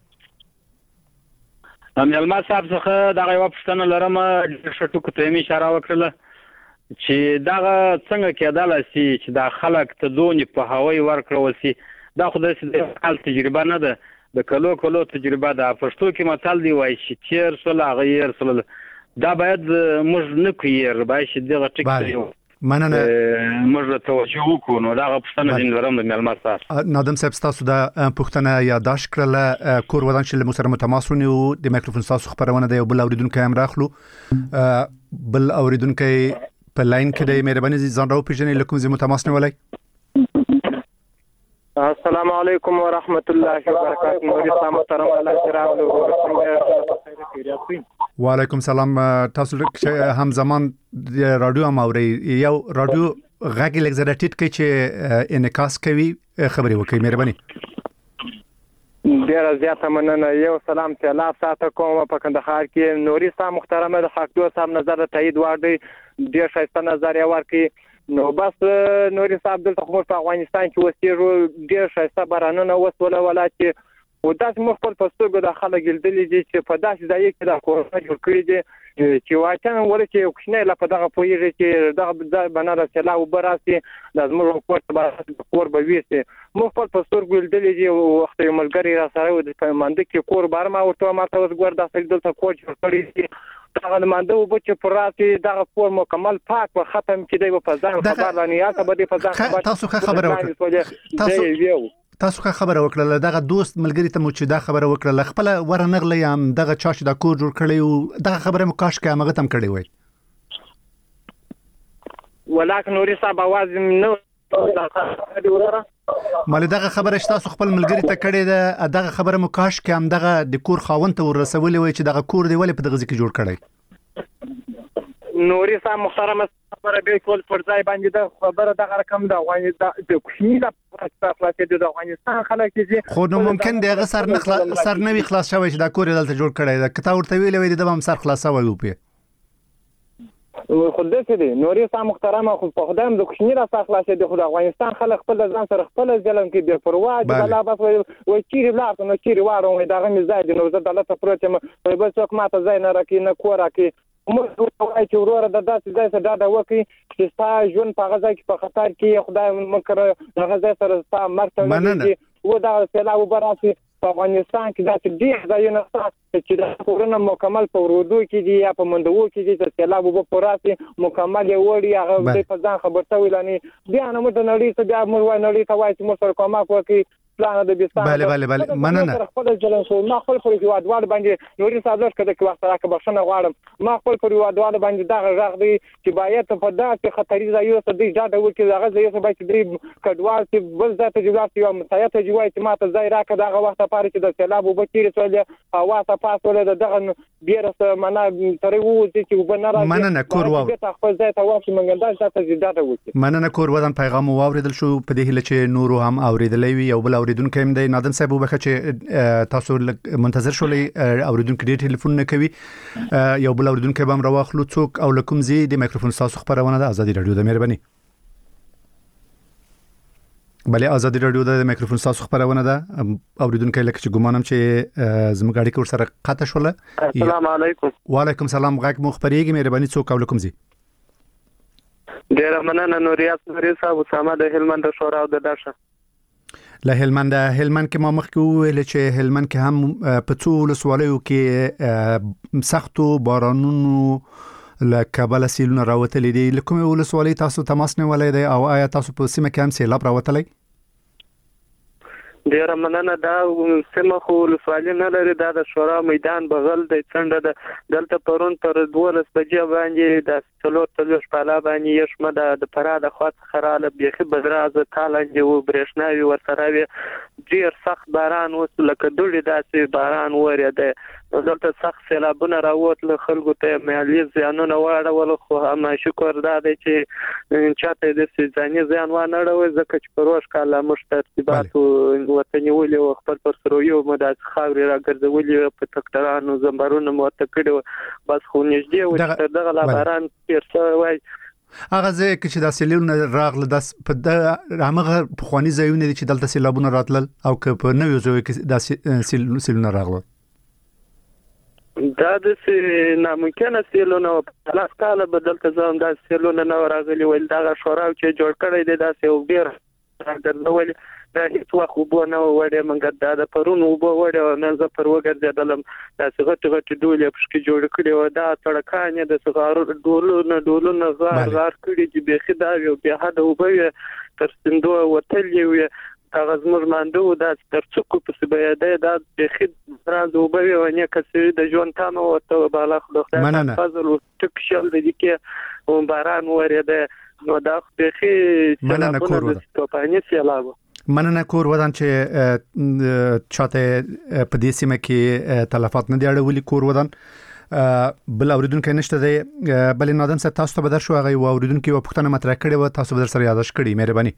مېلمه صاحب څخه دغه یو پوښتنه لرم چې ټکو ته می اشاره وکړه چې دغه څنګه کېدل شي چې دا خلک ته دونې په هوای ورکړول شي دا خو د حال تجربه نه ده د کلو تجربه ده پښتو کې مثال دی وایي چې تیر سره غیر سره دا باید موږ نه کویر باید چې دغه ټکی مننه موږ توجه وکړو نو دا پوښتنه دین لرم د مېلمه صاحب نادم صاحب تاسو دا پوښتنه یاداش کړله کور ودان چې له سره متماس ونیو د میکروفون تاسو خبرونه دی بل اوریدونکو هم راخلو بل اوریدونکو په لاین کې د مهرباني ځان راو پیژنې لکه زموږ تماس نه ولای السلام علیکم ورحمت الله وبرکاته نوري صاحب محترم الله تعالی وعلیکم سلام تاسو هم زمان رادیو هم اوري یو رادیو غږی لږ زړه ټیټ کې چې انعکاس کوي خبري وکړي مهرباني ډیر زیاته مننه یو سلام ته الله ساته کوم په کندهار کې نوري صاحب محترم د حقدو صاحب نظر تایید وړي ډیر شایسته نظر یې ورکړي نو بس نوري صاحب دلته خو په افغانستان کې وسیرو ډیر شایسته بارانونه وسوله ولاتي او داس مخ په پستوګو د خلک ګلدلې دي چې په داسې ځای کې د کورونا جوړ کړی دي چې واچن ورته کوښنه لا په دغه پویږي چې دغه بناره سلا او براسي لازم ورته کور به ویسي مخ په پستوګو ګلدلې دي وخت یو ملګری را سره د پمند کې کور بارما ورته ماته وګور داسې دلته کور جوړ کړی دي دغه مانده وب چې پراتي دغه کور مکمل پاک و ختم کړي په ځان خبر لانی یا ته به په ځان تاسو خبره وکړه تاسو خبره وکړه دغه دوست ملګری ته مو چې دا خبره وکړه خپل ورنغلې ام دغه چا چې دا کور جوړ کړی او دغه خبره مو کاش کې هغه تم کړی وای ولکه نوري صاحب आवाज نو مله دغه خبره تاسو خپل ملګری ته کړی ده دغه خبره مو کاش کې هم دغه د کور خاوند ته ورسولې وای چې دغه کور دی ولې په دغه ځکه جوړ کړی نوري صاحب محترم خبره به کول پر ځای باندې د خبره دغه رقم د افغانستان د کوشنی د خلاصې د افغانستان خلک چې خو نو ممکن دغه سر نه وي خلاص شوی چې دا کور دلته جوړ کړی دا کته ورته ویلې وای د هم سر خلاصوي او په خو دې دي نوري صاحب محترم خو په خدام د کوشنی را خلاصې د افغانستان خلک خپل ځان سره خپل ځلم کې د پروا د الله بس وای چیرې بلاته نو چیرې واره دغه مزاج نو زه د الله پروت ما بل څوک ماته ځای نه راکې نه کور راکې موږ وایو چې وروره د داسې ځای څخه ډاډه وکړي چې ستا ژوند په غزا کې په خطر کې خدای مکر د غزا سره ستا مرته و دا سلام براسي په افغانستان کې داسې ډېر ځایونه شته چې د کورونه مکمل په ورودو کې دي یا په منډو کې دي چې سلام وب پراسي مکمل وړي هغه په ځان خبرته ویلانی بیا نه مده نړۍ ته بیا موږ وای نړۍ ته وای چې موږ سره کومه کوي پلان د بيستان بله مننه خپل ځلن شو ما خپل پر یو ادوار باندې نوري صاحب لږ کده کې وخت راکه بخښنه غواړم ما خپل پر یو ادوار باندې دا غږ دی چې باید په داسې خطرې ځایو ته د اجازه وکړي دا غږ یې باید د کډوال چې بل ذات جوړات یو مسایت جوړای چې ما ته ځای راکه دا وخت لپاره چې د سیلاب وبکیر سولې هوا ته پاسوله دغه بیرسه معنا ترې وو چې وبنره مننه کور واو خپل ځای ته واښ منګنداج ته زیاده وکړي مننه کور ودان پیغام واوریدل شو په دې هله چې نورو هم اوریدلې وي او بل اوریدونکو هم د نادم صاحب وبخه چې تاسو منتظر شولې اوریدونکو ډیر ټلیفون نه کوي یو بل اوریدونکو به هم راوخلو څوک او لکم زی د میکروفون تاسو خبرونه د ازادي رادیو د مهرباني بله ازادي رادیو د میکروفون تاسو خبرونه ده اوریدونکو لکه چې ګمانم چې زموږ اړیکه ورسره قطع شوله السلام علیکم وعلیکم سلام غږ مخبريږي مهرباني څوک او لکم زی ډیر مننه نوریات نوري صاحب اسامه د هلمند شورا او د داشه له هلمند کې ما مخکې ویل چې هلمند کې هم په څو ولسوالیو کې سختو بارانونو له کابل سیلونه راوتلې دي لکه ولسوالۍ تاسو تماس نه ولې دی او آیا تاسو په سیمه کې هم سیلاب راوتلی ډیر مننه. دا سیمه خو ولسوالي نه لري، دا د شورا میدان بغل د څنډه د دلته پرون تر 12 بجې باندې د څلور شپاله باندې یشمه د پراده خاص خراله بيخي بدراز تالنج او برېښناوي ورسره وي. ډیر سخت باران وس لکه دوړي داسې باران وریده، دلته سخت سیلابونه راووتل، خلکو ته مالي زیانونه واړول. خو هم شکر دا دی چې چاته د ځاني زیان ونه اړوي، ځکه چې پروش کاله مشترکات وطني ولې او خپل پر سره یو مدد خاوري راګرځولې په تکټرانو زمبرونو مت کړو. بس خو نږدې و دغه لابران پیرسه وای هغه ځکه چې د سیلونو راغله د په د هغه خواني ځایونه چې دلته سیلابونه راتلل او که په نوې ځای کې د سیلونه راغله دا د ناممکنه سیلونه په لاس کاله بدلته ځم د سیلونه نو راغلي ول دا شورا چې جوړ کړی دی دا یو ډیر راګرځول دا هیڅ وخت وبونه وړه منګه د پرون وبو وړه نه ز پر وګرځیدلم دا څنګه ټغټ ډولې پښکې جوړ کړي و دا تړکانه د سغارو ډولونه غار کړي چې به خدا یو به حد وبوي تر سندو وتلې وي هغه زموږ ماندو دا تر څوک په سبياده دا به خد راز وبوي ونه کسي د ژوند تامه وته بالا خدای فضل او تک شل د دې او باران وریده نو دا به خي مننه کور ودان سیلاب مننه کور ودان چې چاته په دې سیمه کې تلفات نه دی اړولي کور ودان بل اوریدونکو نشته دی بل نادم سره تاسو ته بدر شو هغه اوریدونکو په پښتنه مطرح کړي و تاسو بدر سره یاداش کړي مهرباني.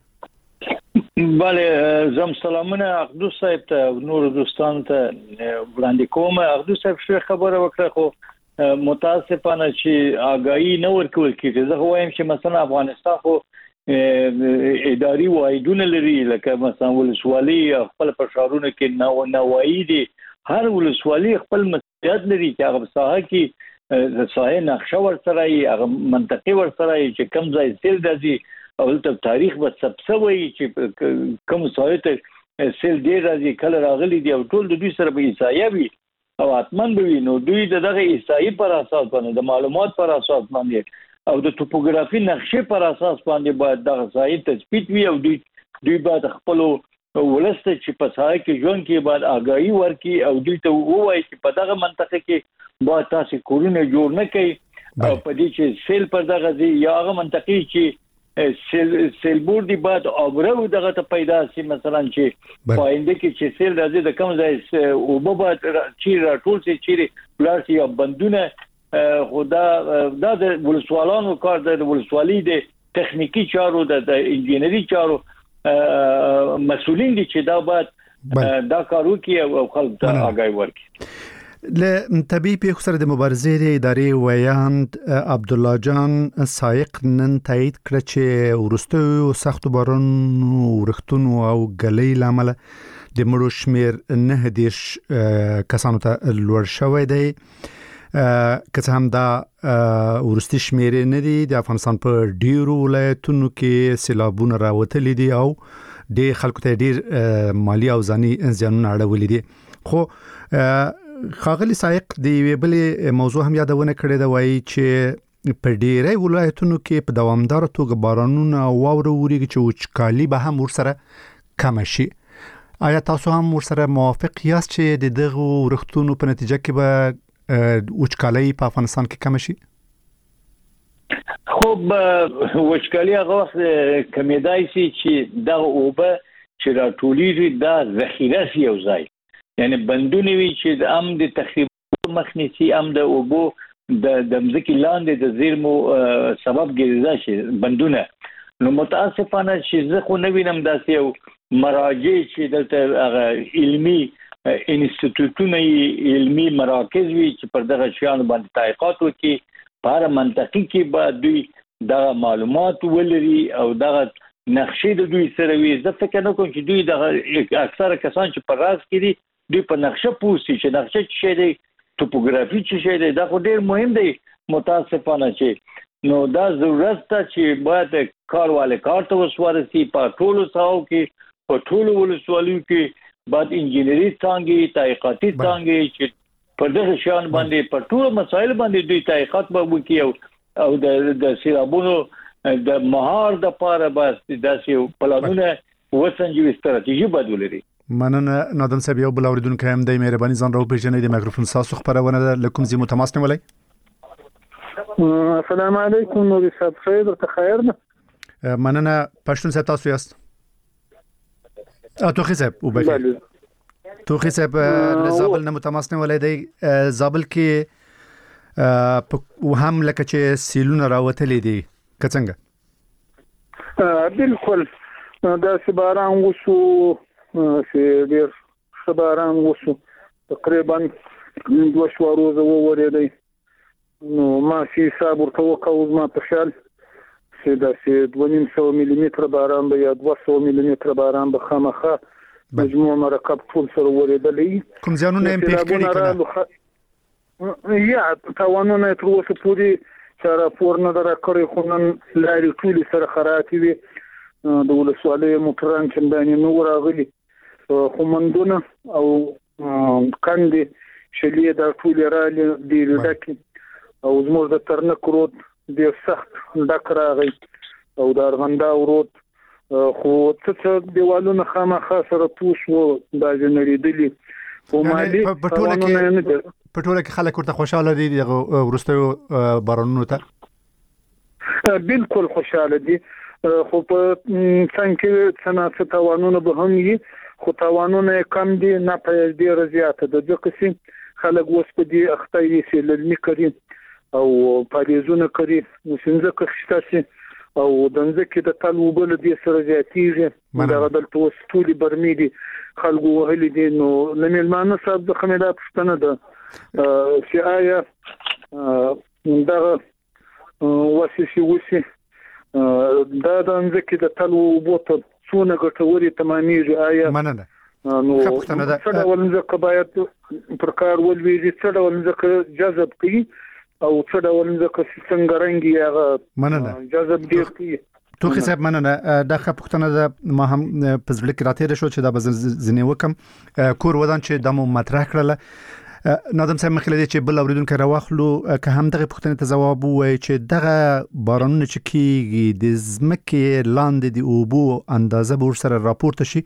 بله زم سلامونه اقدس صاحب ته نور دوستان ته وړاندې کوم. اقدس صاحب شو خبره وکړه خو متاسفانه چې آگاهی نه ورکول کیږي. زه وایم چې مثلا افغانستان خو اداري وایدونه لري لکه مثلا ولسوالي خپل پرشارونه کې نوایی دي، هر ولسوالي خپل مسؤلیت لري چې هغه ساحه کې ساحه نقشه ورسره هغه منطقي ورسره چې کم ځای سیل راځي او ته تاریخ به سبسوي چې کوم ساحه ته سیل دی راځي کله راغلي دی او ټول د دوی سره به ایسایه وي او اتمن به وي. نو دوی دغه ایسایي پر اساس باندې د معلومات پر اساس باندې او د ټوپوګرافي نقشې پر اساس باندې باید دغه ځای تثبیت وي او دوی باید خپل ولسته چې په ځای کې ژوند کې باید آگاهی ورکړي او دوی ته ووایي چې په دغه منطقه کې باید تاسو کورونه جوړ نه کړئ او په دې چې سیل پر دغه ځای یا هغه منطقه چې سیل بورډي باید اوبرو دغه ته پیدا شي مثلا چې پاینده کې چې سیل راځي د کوم ځای او به چې راټول شي چې پلاس یا بندونه خدا د ولسوالانو کار د ولسوالۍ د تخنیکی چارو د انجینری چارو مسؤلین دي چې دا باید دا کارو کې او خلک ته آگاهی ورکړي. له طبي پیښو سره د مبارزې ادارې ویاند عبد الله جان سایق نن تایید کړ چې ورستو سخت بارانونو ورښتونو او غلې لامل د مړو شمیر 9 کسانو ته لوړ شوی دی. که څه هم دا ورستي شمیر نه دي د افغانستان په ډیرو ولایتونو کې سیلابونه راوتلي دي او د خلکو ته ډیر مالی او ځاني زیانونه اړولي دي. خو خاغلی سایق د ویبلې موضوع هم یادونه کړې ده وایي چې په ډیری ولایتونو کې په دوامدار توګه بارانونه او واوره وریږي چې وچکالي به هم ورسره کم شي. آیا تاسو هم ورسره موافق یاست چې د دغه ورښتونو په نتیجه کې به وچکالي په افغانستان کې کم شي؟ خب وچکالي هغه وخت کمیدای شي چې دغه اوبه چې راټولېږي دا ذخیره شي یو ځای، یعنی بندونه وي چې هم د تخریب مخنیسي هم د اوبو د مځکې لاندې د زیرمو سبب ګرځي شي بندونه. نو متاسفانه چې زه خو نه وینم داسې یو مراجع چې دلته هغه علمي انسټیټیوټونه علمي مراکز وي چې پر دغه شیانو باندې تحقیقات وکړي په هر منطقه کې به دوی دغه معلومات ولري او دغه نقشې د دوی سره وي. زه فکر نه کوم چې دوی دغه اکثره کسان چې پر راز کې دي دوی په نقشه پوښتنه چې نقشه څه دی، ټوپوګرافي څه دی، دا خو ډیر مهم دی. متاسفانه چې نو دا ضرورت ته چې باید کارواله کار ته وسوارسي په ټولو ساحو کې په ټولو ولسوالیو کې باید انجینری څنګه تحقیقاتي څنګه چې په دغه شان باندې په ټولو مسایل باندې دوی تحقیقات وکړي او د سیلابونو د مهار د پاره بس داسې پلانونه وسنجوي ستراتیژي بدلولري. مننه نادم صاحب یو بل اوریدونکو هم د مهرباني ځان راو پیژنې د مایکروفون ساسو خبرونه ده لکم زی متماس نه ولای. السلام علیکم نور صاحب خیر ته خیر ده. مننه پښتون صاحب تاسو یاست. توخی صاحب وبخیر. توخی صاحب زابل نه متماس نه ولای دی زابل کې هم لکه چې سیلونه راوتلې دي کڅنګه. بالکل دا سباران وسو چې ډیر سباران وسو تقریبا 2 شوارو وورېدی نو ما شي حساب ورته وکاو ما په خیال چې دا 2.5 ملي متر باران به یا 200 ملي متر باران به خامخه مجموع مرکب ټول سره وورېدلی. کوم ځانونه هم پیښ کړي کنه یا تاوانونه تر اوسه پورې چې راپور نه درکړي خو نن لارې ټول سره خراتې وي د ولسوالۍ موټران چې باندې نو راغلي خو مندونه او کاندي شلې د ټول رالي د ډکې او زموږ د ترنک رود د سخت ډک راغی او د ارغندا رود خو څه دیوالونه خامخا سره پوس وو د جنریدلی او مالي په ټوله کې خلک ورته خوشاله دي ورستو بارانونو ته. بالکل خوشاله دي خو په څنګه څنګه توانونه به هم وي خو توانونه کم دي نه په ډیر زیاته د ځکه خلک اوس په دې اخته یې سیلنی کوي او پاریزونه کوي نو څنګه کښتاسي او دنځ کې د طالبونو د سره زیاتیږي دا دلته اوس ټول برمیدي خلکو وهلي دي نو لمنه صاحب د خمیده پښتنه ده چې آیا دا واسي وسی دا دنځ کې د طالبو ته څونه ګټوري تمامېږي آیا مننه نو څه ډول ځکه باید پر کار ولوي څه ډول ځکه جذب کوي او څه ډول ځکه څنګه رنګي هغه مننه جذب دی کوي. توخی صاحب مننه دا خپختنه ما هم پزړه کې راته شو چې دا بزنه وکم کور ودان چې دمو مطرح کړل. نادم صاحب مخکې لدی چې بل اوریدونکو راوخلو که هم دغه پښتنه ته جواب وای چې دغه بارانونه چې کیږي د زمکه لاندې دی او بو اندازه به سره راپورته شي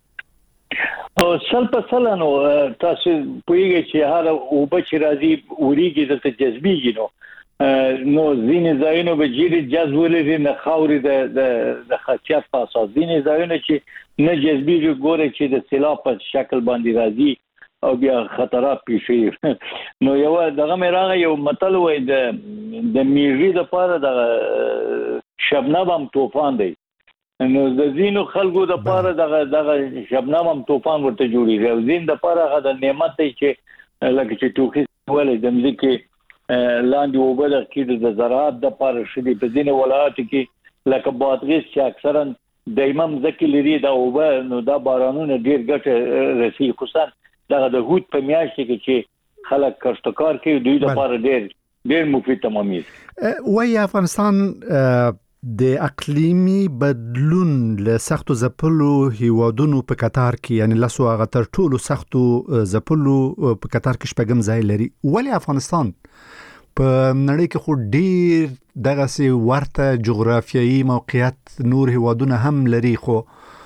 او سلنو تاسو پوهیږئ چې هر او بچ راځي وریږي د جذبېږي نو ځینې ځایونه به جری جذبولې نه خاوري د خاصیت په اساس ځینې ځایونه چې نه جذبېږي ګوره چې د سیلاب په شکل باندې راځي او بیا خطرات پیښي نو یو دغه مراغه یو متل وای د میږي د پاره د شبنم هم طوفان دی نو د زینو خلکو د پاره دغه شبنم هم طوفان ورته جوړیږي او زین د پاره غو د نعمت چې لکه چې توخي ولې د مځکه لاندې وبله کې د زراعت د پاره شدي په ځینې ولایت کې لکه بادغیس چې اکثرا دایمه مځکه لري دا وبه نو دا بارانونه ډیر ګټه رسي خصوصا دغه د هوت په میاشت کې چې خلک کښتکار کوي دوی د پاره ډیر مفید تمامي وای افغانستان د اقلیمی بدلون له سختو زپلو هیوادونو په قطار کې یعنی لاسو هغه تر ټولو سختو زپلو په قطار کې شپږم ځای لري. ولی افغانستان په نړۍ کې خو ډیر دغه سي ورته جغرافیایي موقعیت نور هیوادونه هم لري خو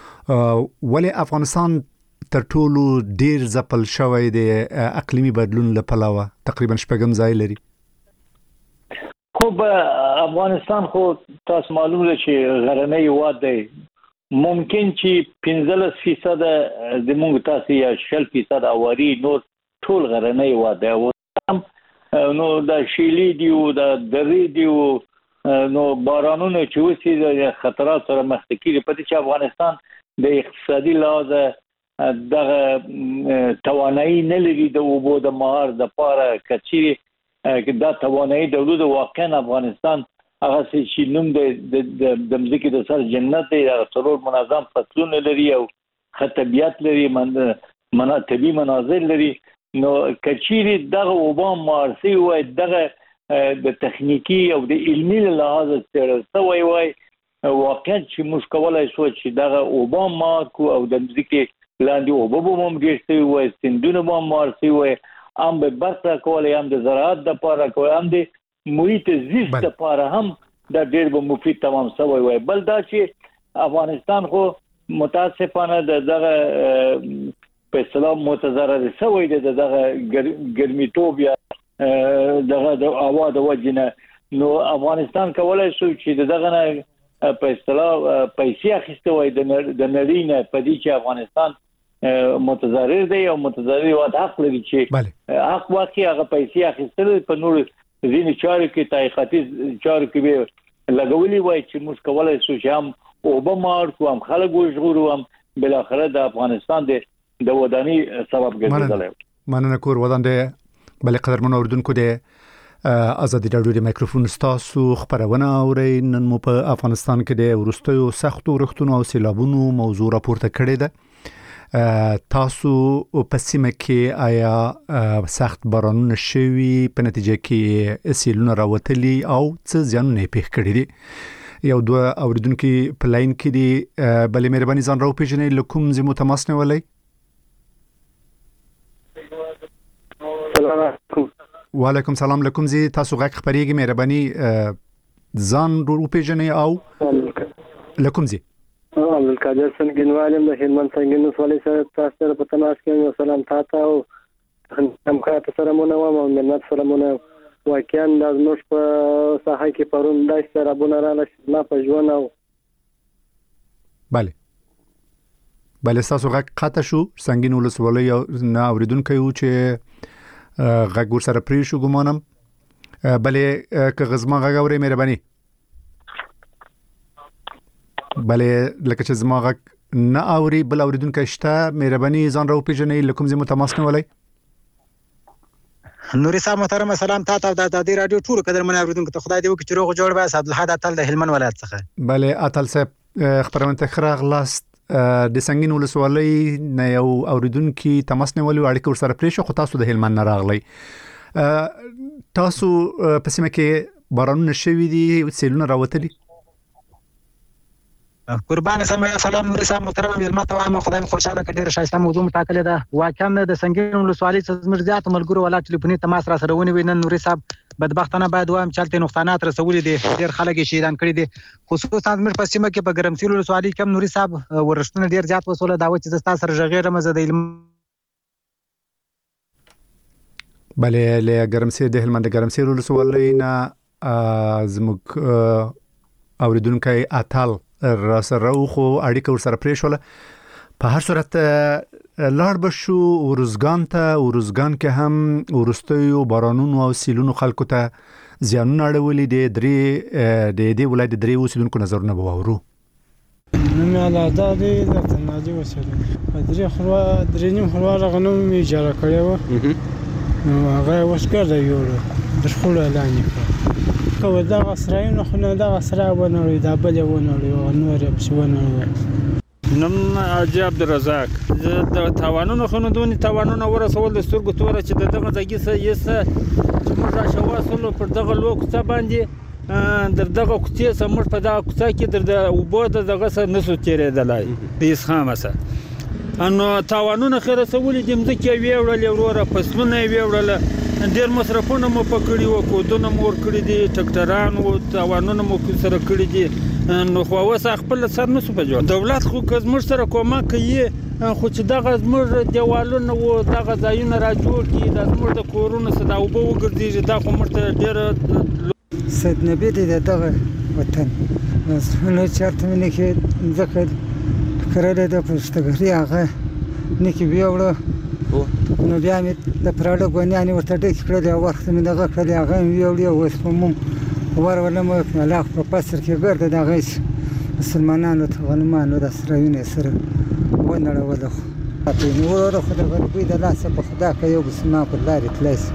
ولی افغانستان تر ټولو ډیر زپل شوی د اقلیمی بدلون له پلوه تقریبا شپږم ځای لري. خو افغانستان خو تاسو معلومه چې غرنی هیواد دی ممکن چې 15% د موږ تاسو یا 60% اواري نور ټول غرنی هیواد دی نو دا شیلی دی او دا درې دی نو بارانونه چې وسی د خطرات سره مخ کیږي په دې چې افغانستان د اقتصادي لحاظ دغه توانایي نه لري د اوبو د مهار د پاره کچې دا توانایي دولت واقعا افغانستان هغه چې نوم د مځکې د سر جنت دی هغه څلور منظم فصلونه لري او خطبیات لري طبي مناظر لري نو کچېری دغه اوبه مارسي وای دغه د تخنیکی او د علمي لحاظ سره سوي وای واقعا چې موږ کولای شو چې دغه اوبه مارکو او د مځکې لاندې اوبه هم ګرځي وای سندونه هم مارسي وای هم به برخه کولای هم د زراعت د پاره کولای هم د محیط زیست د پاره هم د ډېر به مفید تمام سوی وای بل دا چې افغانستان خو متاسفانه دغه په اصطلاح متضرر شوی دی دغه ګرمیتوب یا دغه د هوا د وجنه نو افغانستان کولای شو چې دغه نه په اصطلاح پیسې اخیسته وای د نړۍ نه په دې چې افغانستان متضرر دی او متضرر او حق لري چې حق واقعي هغه پیسې اخیستل په نور ځینې چارو کې تایقاتي چارو کې به لګولي وای چې موږ کولای شو چې هم او به مار کوم خلک وژغورو هم بل اخره د افغانستان د وداني سبب ګرځیدل مننه کور ودانده بل قدرمن اوردونکو د ازادي رادیو د مایکروفون ستاسو خبرونه اوري نن مو په افغانستان کې د ورستیو سختو رختونو او سیلابونو موضوع راپورته کړی ده تاسو په سیمه کې آیا سخت بارانونه شوي په نتیجه کې سیلونه راوتلي او څه زیانونه پیښ کړي دي یو دوه اوریدونکو په لاین کې دي بلې مهرباني ځان راو پیژنې لکم زمو تماس نه ولای السلام علیکم وعلیکم سلام لکم زی تاسو غږ خبرېږي مهرباني ځان راو پیژنې او لکم زی عبدالقادر سنگینوالم د هلمند سنگینو سوالي سره تاسو سره په تماس کې سلام تاسو او همکارانو سره مونږ او مننت سره مونږ واقعا د نوش په ساحه کې پرون د سره بونه را لښ په ژوند او بله تاسو غږ قطع شو سنگینو سوالي نه اوریدونکو چې غږ ور سره پری شو ګمانم بله که غزما غږ اوري مهرباني بله لکه چې زما غږ نه اوري بل اوریدونکو شته مهرباني ځان راو پیژنې لکم زی متماس نه ولای نوري صاحب محترم سلام تاسو د ازادي رادیو ټول قدرمن اوریدونکو ته خدای دې وکړي چې روغ جوړ وای عبدالحد اتل د هلمند ولایت څخه بله اتل صاحب خبرونه تخراغ لاست د سنگین ولسوالۍ نه یو اوریدونکو تماس نه ولې اړیکه ور سره پریښو خو تاسو د هلمند نه راغلی تاسو په سیمه کې بارانونه شوي دي سیلونه راوتلي قربان سمه سلام نور صاحب محترم ملمت او ما خدای خوشاله کړي شایسته موضوع متاکل ده واقعا د سنگین ولسوالۍ څخه زیات ملګرو ولا ټلیفوني تماس را سره ونی نن نور صاحب بدبختانه باید وایم چلته نقصانات رسولي دي ډیر خلک شهیدان کړي دي خصوصا زموږ په سیمه کې په ګرمسیر ولسوالۍ کې نور صاحب ورښتونه ډیر زیات وسوله دا و چې د تاسو سره ژغیر مزه د بله له ګرمسیر د هلمند ګرمسیر ولسوالۍ نه زموږ اوریدونکو اتل را سره خو اړیکه ور سره پریښوله په هر صورت لاړ بشو ورزګان کې هم ورستیو بارانونو او سیلونو خلکو ته زیانونه اړولې دي د ولایت د درې اوسیدونکو نظرونه به واورو نو علاوه د تنادي وسره درې نیم خلوا غنوم می اجاره کړو نو هغه وسکر یو د خپل اعلان کړ کو دا غسرایونه خو نه دا غسرا ونه دا بل ونه نور بسونه نن اجي عبدالرزاق د توانونو خنودونی توانونه ورسول د سترګو توره چې دغه ځای سه چې موږ راشواسلو پر دغه لوکسه باندې در دغه کوڅې سمور په دغه کوڅه کې د وبو دغه سره نسو تیرېدلای د اسخامه سره انو توانونه خیر سولې د مځکه ویوړل وروره فصلونه ویوړل ډیر مصرفونه مو پکړی و کودونه مو ور کړی دي ټکټران او توانونه مو سره کړی دي نو خو وسه خپل سر نسو په جوړ دولت خو کزمر سره کومه کوي خو چې دغه زمر دیوالونه و دغه ځایونه را جوړ کی د زمر د کورونو صدا او به وګرځي دا خو مرته ډیر سید نبی دې دغه وطن نو چارته مې کې ځکه کړل د پښتګری هغه نکی بیاوړه نو بیا مې د پراډو غونیانه ورته ډک کړل او وخت مې دغه کړل هغه ویوړی او سپمم ورونه مې لاخ په پسر کې ګرځي دغه مسلمانانو ته غنمانو د سرایونه سره ونړول خو نو ورو خو د غربي د لاسه په خدا کې یو بسما په لارې تلس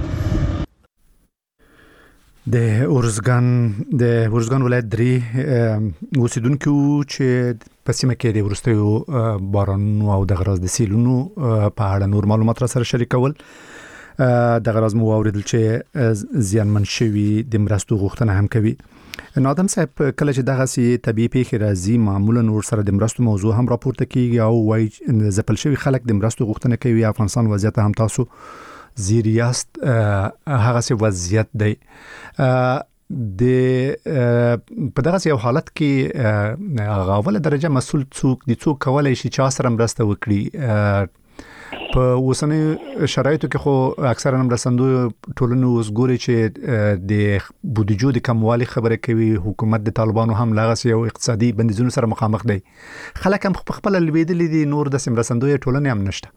د ورزګان ولایت درې اوسیدونکو چې په سیمه کې د ورستیو بارانونو او د غراز د سیلونو په اړه نور معلومات را سره شریکول د غراز مو اوریدل چې زیانمن شوي د مرستو غوښتنه هم کوي نادم صاحب کله چې دغه سي طبيعي پیښې راځي معمولا نور سره د مرستو موضوع هم راپورته کیږي او وای زپل شوی خلک د مرستو غوښتنه کوي افغانستان وضعیت هم تاسو زیریاست هغه څه وضعیت دی په دغه یو حالت کې غاوله درجه مسول څوک دي څوک کولای شي چې سره مرسته وکړي په اوسنۍ شرایطو کې خو اکثرا مرستندوی ټولنې اوس ګوري چې د بودیجو د کموالي خبره کوي، حکومت د طالبانو هم لغس یو اقتصادي بندیزونو سره مخامخ دی، خلک هم خپل لویدلې دي، نور د مرستندوی ټولنې هم نشته.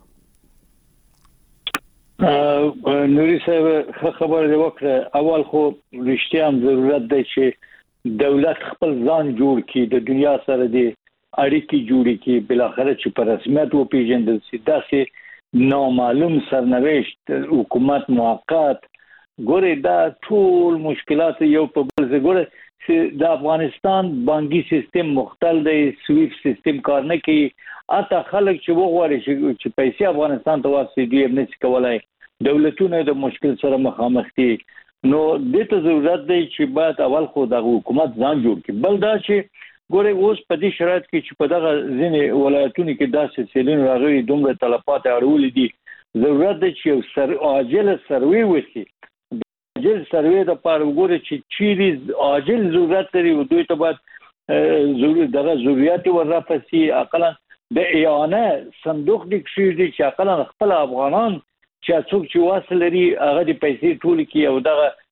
نوري صاحب خبر دی وکړه، اول خو رښتیا هم ضرورت دی چې دولت خپل ځان جوړ کړي، د دنیا سره دی اړیکې جوړې کړي، بل اخر چې په رسمیت وپیژندل شي. داسې نامعلوم سرنوشت حکومت موقت ګوري، دا ټول مشکلات یو په بل ځای ګوري چې د افغانستان بانکي سیستم مختل دی، سویفټ سیستم کار نه کوي، اته خلک چې وغواړي چې پیسې افغانستان ته واسي دی نه څه کولای، دولتونه د مشکل سره مخامخ دي. نو د ته ضرورت دی چې باید اول خو د حکومت ځان جوړ کړي. بل دا چې ګوره اوس په دې شرایط کې چې په دغه ځینې ولایتونو کې داسې سیلونه راغلي، دومره تلفات اړولې دي، ضرورت دی چې عاجل سروې وشي. عاجل سروې د پاره وګوره چې چیرې عاجل ضرورت لري، دوی ته باید دغه ضرورت ورپسې اقلا د اعانه صندوق د کشي دي چې اقلا خپل افغانان چې څوک چې واصل لري هغه د پیسې ټول کې او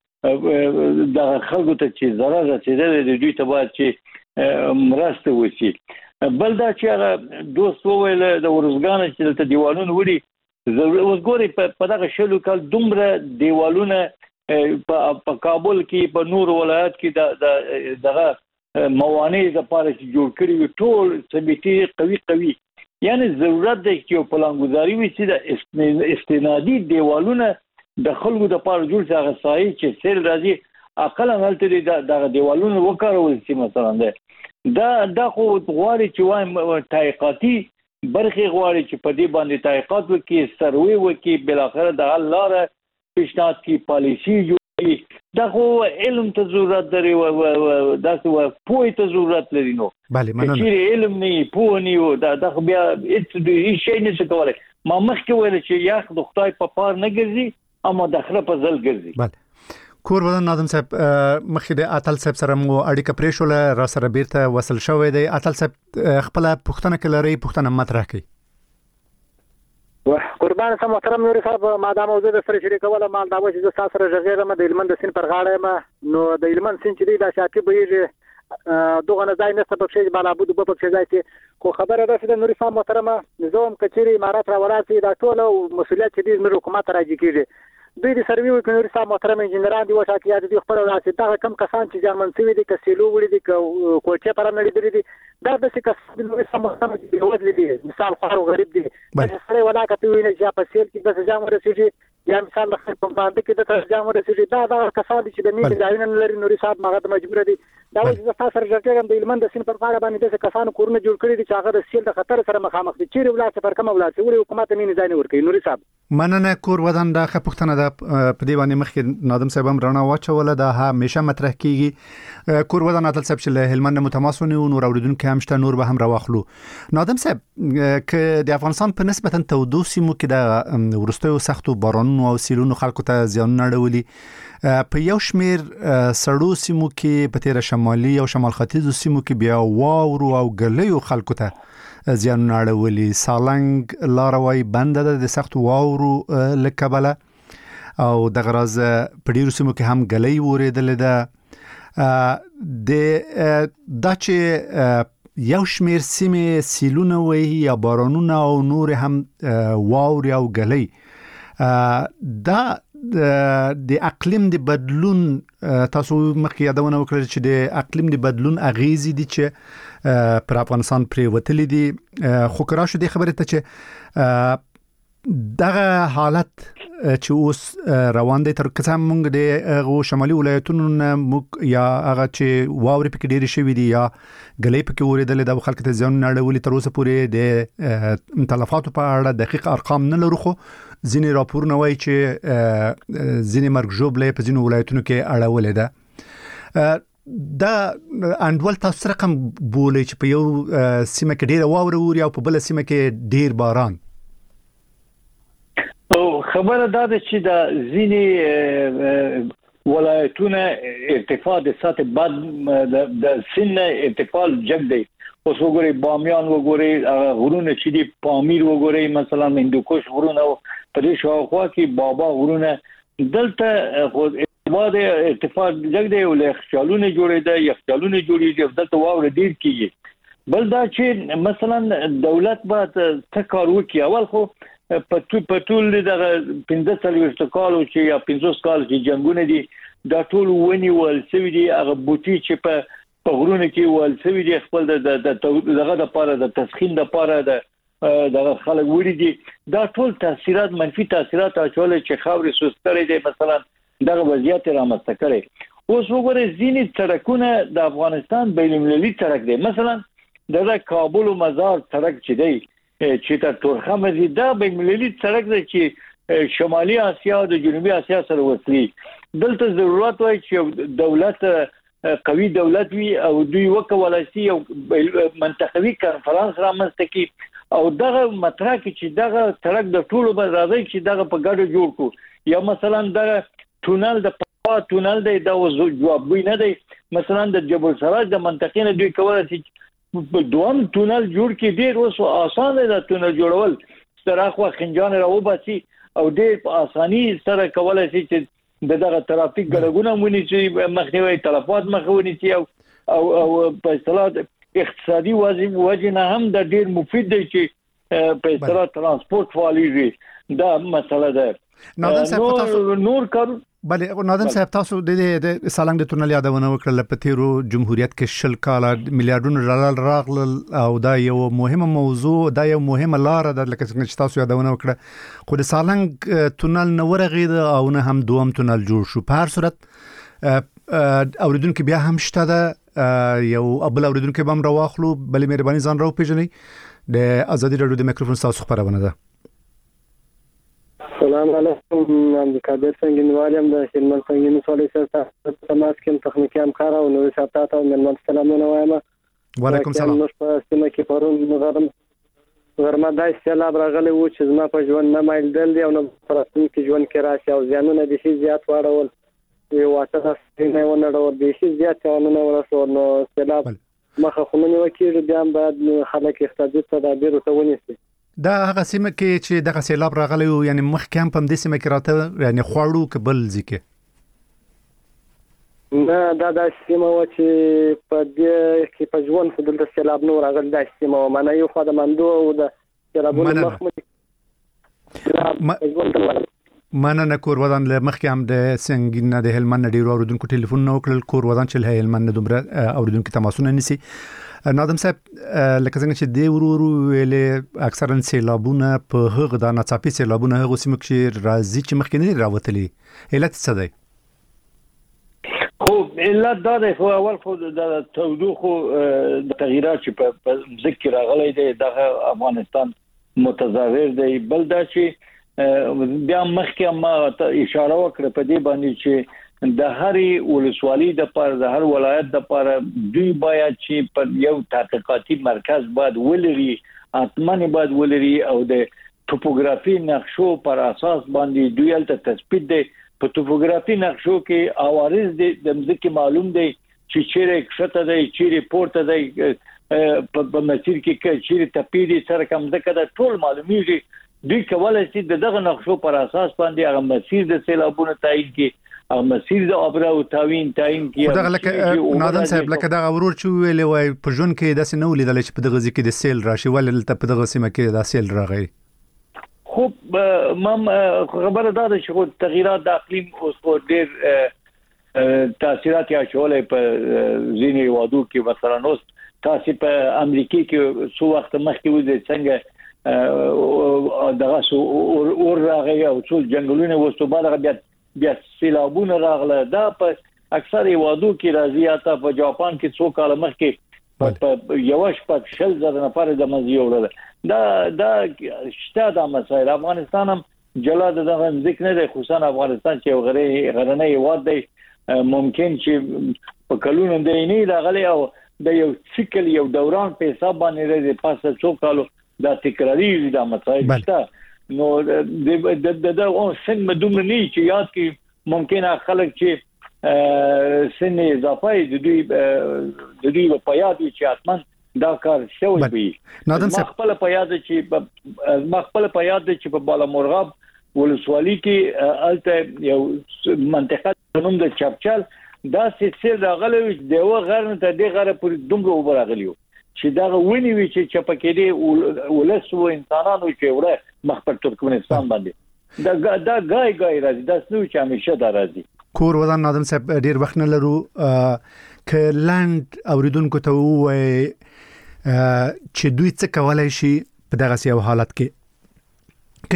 دغه خلکو ته چې ضرر رسیدل دوی ته باید چې مرسته وشي. بل دا چې هغه دوست وویل د ورزګان چې دلته دیوالونه وړي، اوس ګوري په دغه شلو کال دومره دیوالونه په کابل کې په نور ولایت کې دغه موانع د پاره چې جوړ کړي ټول ثبتي قوي، یعنی ضرورت دی چې په پلانګذاري وشي د استنادي دیوالونه د خلکو د پاره جوړ شي، هغه سایه چې سیل راځي اقل هلته د دیوالونو وکړول شي. مثلا دا خو غواړي چې وایم تحقیقاتي برخې غواړي چې په دې باندې تحقیقات وکړي، سروې وکړي، بل اخر د حل لاره پیشنهاد کی پالیسی جوړي. دا خو علم ته ضرورت لري، داسې پوهې ته ضرورت لري. نو چې علم نه پوه نه دا خو بیا هیڅ شی نشي کولای. ما مخکې ویل چې یاخ د خدای په پار نه ګرځي اما د خره په ځل ګرځي. کور ودان ناظم صاحب، مخکې د اتل صاحب سره مو اړیکه پرېښوله، را سره بیرته وصل شوی دی. اتل صاحب خپل پوښتنه کې لري، پوښتنه مطرح کړئ. قربان سم محترم نوري صاحب، ما دا موضوع د سره شریکوله، ما دا و چې د تاسو سره ژغېرم د هلمند د سیند پر غاړه یم. نو د هلمند سیند چې دی دا شاکي بهیږي، دغه نه ځای نشته په کې بالا بده په کې ځای چې خو خبره ده چې د نوري صاحب محترمه نظام کچېری امارات را وراسي، دا ټول مسولیت چې دی زموږ حکومت راځي کېږي. دوی د سروي وکړي، نوري صاحب محترم انجنیران دي وشاکیات دي خپل راسي، دا کم کسان چې ځانمن سوي دي، کسيلو وړي دي، کوټه پر نه لري دي، دا د څه کس نوري صاحب محترم دي وځي دي، مثال خو غریب دي، سره ولا کته ویني چې په سیل کې د ځام ورسېږي، یا مثال خپل په باندې کې د ځام ورسېږي، دا کسان دي چې د میډیا ځایونه لري. نوري صاحب ماغه مجبور دي دا چې تاسو سره ژغېرم د هلمند د سیند پر غاړه باندې د کسانو کورونه جوړ کړي دي چې هغه د سیل د خطر سره مخامخ دي، چیرې ولایت پر کوم ولایت ولې حکومت نه ځای نه ورکوي. نوري صاحب مننه. کور ودان دا خپښتنه ده په دې باندې مخکې نادم صاحب هم رڼا واچوله، دا همیشه مطرح کیږي. کور ودان اتل صاحب چې له هلمند متماسونه او نور اوریدونکو هم شته، نور به هم راواخلو. نادم صاحب ک د افغانستان په نسبتا تودو سیمو کې د ورستیو سختو بارانونو او سیلونو خلکو ته زیان اړولي، په یو شمیر سړو سیمو کې په تیر شمالي او شمال ختیځو سیمو کې بیا واورو او ګلیو خلکو ته زیان اړولي. سالنګ لاروي بند ده د سخت واورو لکبله او د غراز په ډیرو سیمو کې هم ګلی وریدل ده. د چې یو شمیر سیمې سیلونه وي یا بارانونه او نور هم واوري او ګلی، دا د اقلیم د بدلون تاسو مخکې یادونه وکړه چې د اقلیم د بدلون اغیزې دي چې پر افغانستان پرې وتلې دي، خو کرا شو د خبره ته چې دغه حالت چې اوس روان دی تر کله موږ د شمالي ولایتونو یا هغه چې واوري پکې ډېری شوی دي یا ګلې پکې اوریدل د خلک ته ځان نړولې تر اوسه پورې د تلفاتو په اړه دقیق ارقام نه لرو، خو ځینې راپورونه وایي چې ځینې مرګ ژوبلې په ځینو ولایتونو کې اړولې ده. دا انډول تاسو رقم بولې چې په یو سیمه کې ډېر واوره اوري او په بل سیمه کې ډېر باران. او خبره دا ده چې د ځینې ولایتونه ارتفاع د سطح باد د سن ارتفاع جګ دی، اوس وګورئ بامیان وګورئ غرونه چې دی پامیر وګورئ مثلا هندوکش غرونه په دې شاوخوا کې بابا غرونه دلته خو بعد ارتفاع جګ دی او یخچالونه جوړېده یخچالونه جوړېږي دلته واوره ډیر کیږي بل دا چې مثلا دولت باید څه کار وکړي اول خو په ټول د 15 کالو چې یا 50 کال چې جنگونه دي دا ټول ونی ول سوي دي هغه بوټي چې په غرونه کې ول سوي دي خپل دغه د پاره د تسخين د پاره د خلک وړي دي دا ټول تاثیرات منفي تاثیرات اچول چې خاورې سوستري دي مثلا دغه وضعیت رامنځته کړي اوس وګورئ ځینې سړکونه د افغانستان بین‌المللي سړک دی مثلا د کابل او مزار سړک چې دی چې تر تورخم دی دا بین‌المللي سړک دی چې شمالي اسیا او د جنوبي اسیا سره وصلي دلته ضرورت وای چې دولت قوي دولت وي او دوی وکولای شي او منطقوي کانفرنس رامنځته کړي او دغه مطرح کې چې دغه سړک د ټولو به راځي چې دغه په ګډه جوړ کو یا مثلا دغه تونل د پاوا تونل دی دا جواب نه دی مثلا د جبل سراج د منطقې نه دوی کولای شي دوام تونل جوړ کړي ډیر اوس آسان دی دا تونل جوړول ستراخوا خنجان راو باسي او ډیر په اساني سره کولای شي چې دغه ترافیک ګډګونه مونږ چې مخنیوي تلفات مخونی چې او په اصطلاح اقتصادي وجه نه هم د ډیر مفید دی چې په اصطلاح ترانسپورت فعالیږي دا مسله ده نور کار بله نادم صاحب تاسو د سالنګ د تونل یادونه وکړه په تیرو جمهوریت کې شل کال میلیارډونو ډالر راغلل او دا یو مهمه موضوع دا یو مهمه لار ده لکه څنګه چې تاسو یادونه وکړه خو د سالنګ تونل نو ورغید او نه هم دوم تونل جوړ شو په هر صورت اوریدونکو بیا هم شته ده یو ابل اوریدونکو به هم راواخلو بلې مهرباني ځان راو پیژنئ د ازادي رادیو د میکروفون تاسو خبرونه ده السلام علیکم امریکا د څنګهوالم د هلمند څنګه نسوالي سره تماس کوم تخنیکی همکار او نور ساتات او من سلامونه وایم وعلیکم السلام نو په سیمه کې پرون غرمه دای سیلاب راغلی و چې زما په ژوند نه مایل دل دی او نو پرستون کې ژوند کې راشي او ځانونه د شي زیات واړول یو واټه نه ونړول د شي زیات ونه ورسول نو سیلاب مخه خمنه وکړي بیا بعد خلک احتیاج ته د بیرو ته ونیسي دا هغه سیمه کې چې دغه سیلاب راغلی یعنی مخکې هم په دې سیمه کې راته یعنی خوړو کبل ځکه نه دا سیمه و چې په دې کې په ژوند په دلته سیلاب نو راغلی دا سیمه و معنی یو خدای مندو او د سیلابونو مخمد مننه کور ودان له مخکې هم د سنگین د هلمند ډیرو اوریدونکو ټلیفون نو کړل کور ودان چې هلمند دومره اوریدونکو تماسونه نسی نادم صاحب لکه څنګه چې دی ورو ویلې اکثرا سیلابونه په هغه د ناڅاپي سیلابونه هغه سیمه کې راځي چې مخکې نه راوتلي علت څه دی خو علت دا دی خو اول خو د تودوخه د تغیرات چې په ذکر راغلي دی د افغانستان متضرر دی بل دا چې بیا مخکې ما اشاره وکړه په دې باندې چې د هرې ولسوالۍ د پر د هر ولایت د پر دوی باید چې په یو تحقیقاتي مرکز باید ولري اتمن باید ولري او د ټوپوګرافي نقشو پر اساس باندې دوی الته تثبیت دی په ټوپوګرافي نقشو کې اوارز د مځکه معلوم دی چې چیرې کښته دی چیرې پورته دی په مسیر کې چیرې تپیدي سره کوم ځکه د ټول معلومیږي دوی کولای شي دغه نقشو پر اساس باندې هغه مسیر د سیلابونو تعیین کړي او مسیر د ابرا او تعین کی دا لکه نادم صاحب لکه دا ورور چې ویلې وای په ژوند کې داسې نو لیدل چې په دغه ځکه د سیل راشي ولې په دغه سیمه کې د سیل راغی خو مم خبره دا ده چې تغیرات د اقلیم او ډېر تاثیرات یا شولې په ځینې وادو کې مثلا نو تاسو په امریکا کې څو وخت مخکې وځي څنګه دغه اور راغی او ټول جنگلونه وسو بعد بیا سیلابونه راغله دا په اکثر وادو کې راځي اته په جاپان کې څو کال مخکې په یوش په شل زره نفر د مزي وړل دا شته د مسایل افغانستان هم جلا دغه ذکر نه دی خصوصا افغانستان چې غرنۍ واد دی ممکن چې په کلونو د نه راغلي او د یو سیکل یو دوران په حساب باندې لري پاسه څو کالو دا تکراری د مسایل شته نو د او څنګه دومره نه چې یاد کې ممکنه خلک چې سن اضافه د دوی په یاد چې اتمن دا کار شوی وي نادم صاحب خپل په یاد چې په بالامرغاب ولسوالۍ کې الته یو منطقه نوم د چپچل دا سیسه راغلی دی و غرن ته دی غره پر دومره وبراغلیو چې دا ونی وی چې چپکې دی ولسو انسانانو چې وړه مخ پر ترکمنستان باندې دا غای راځي دا څه چې همیشه دا راځي کور ودان نادم صاحب ډیر وخت نه لرو ک لاند اوریدونکو ته وای چې دوی څه کولای شي په دغه سیاو حالت کې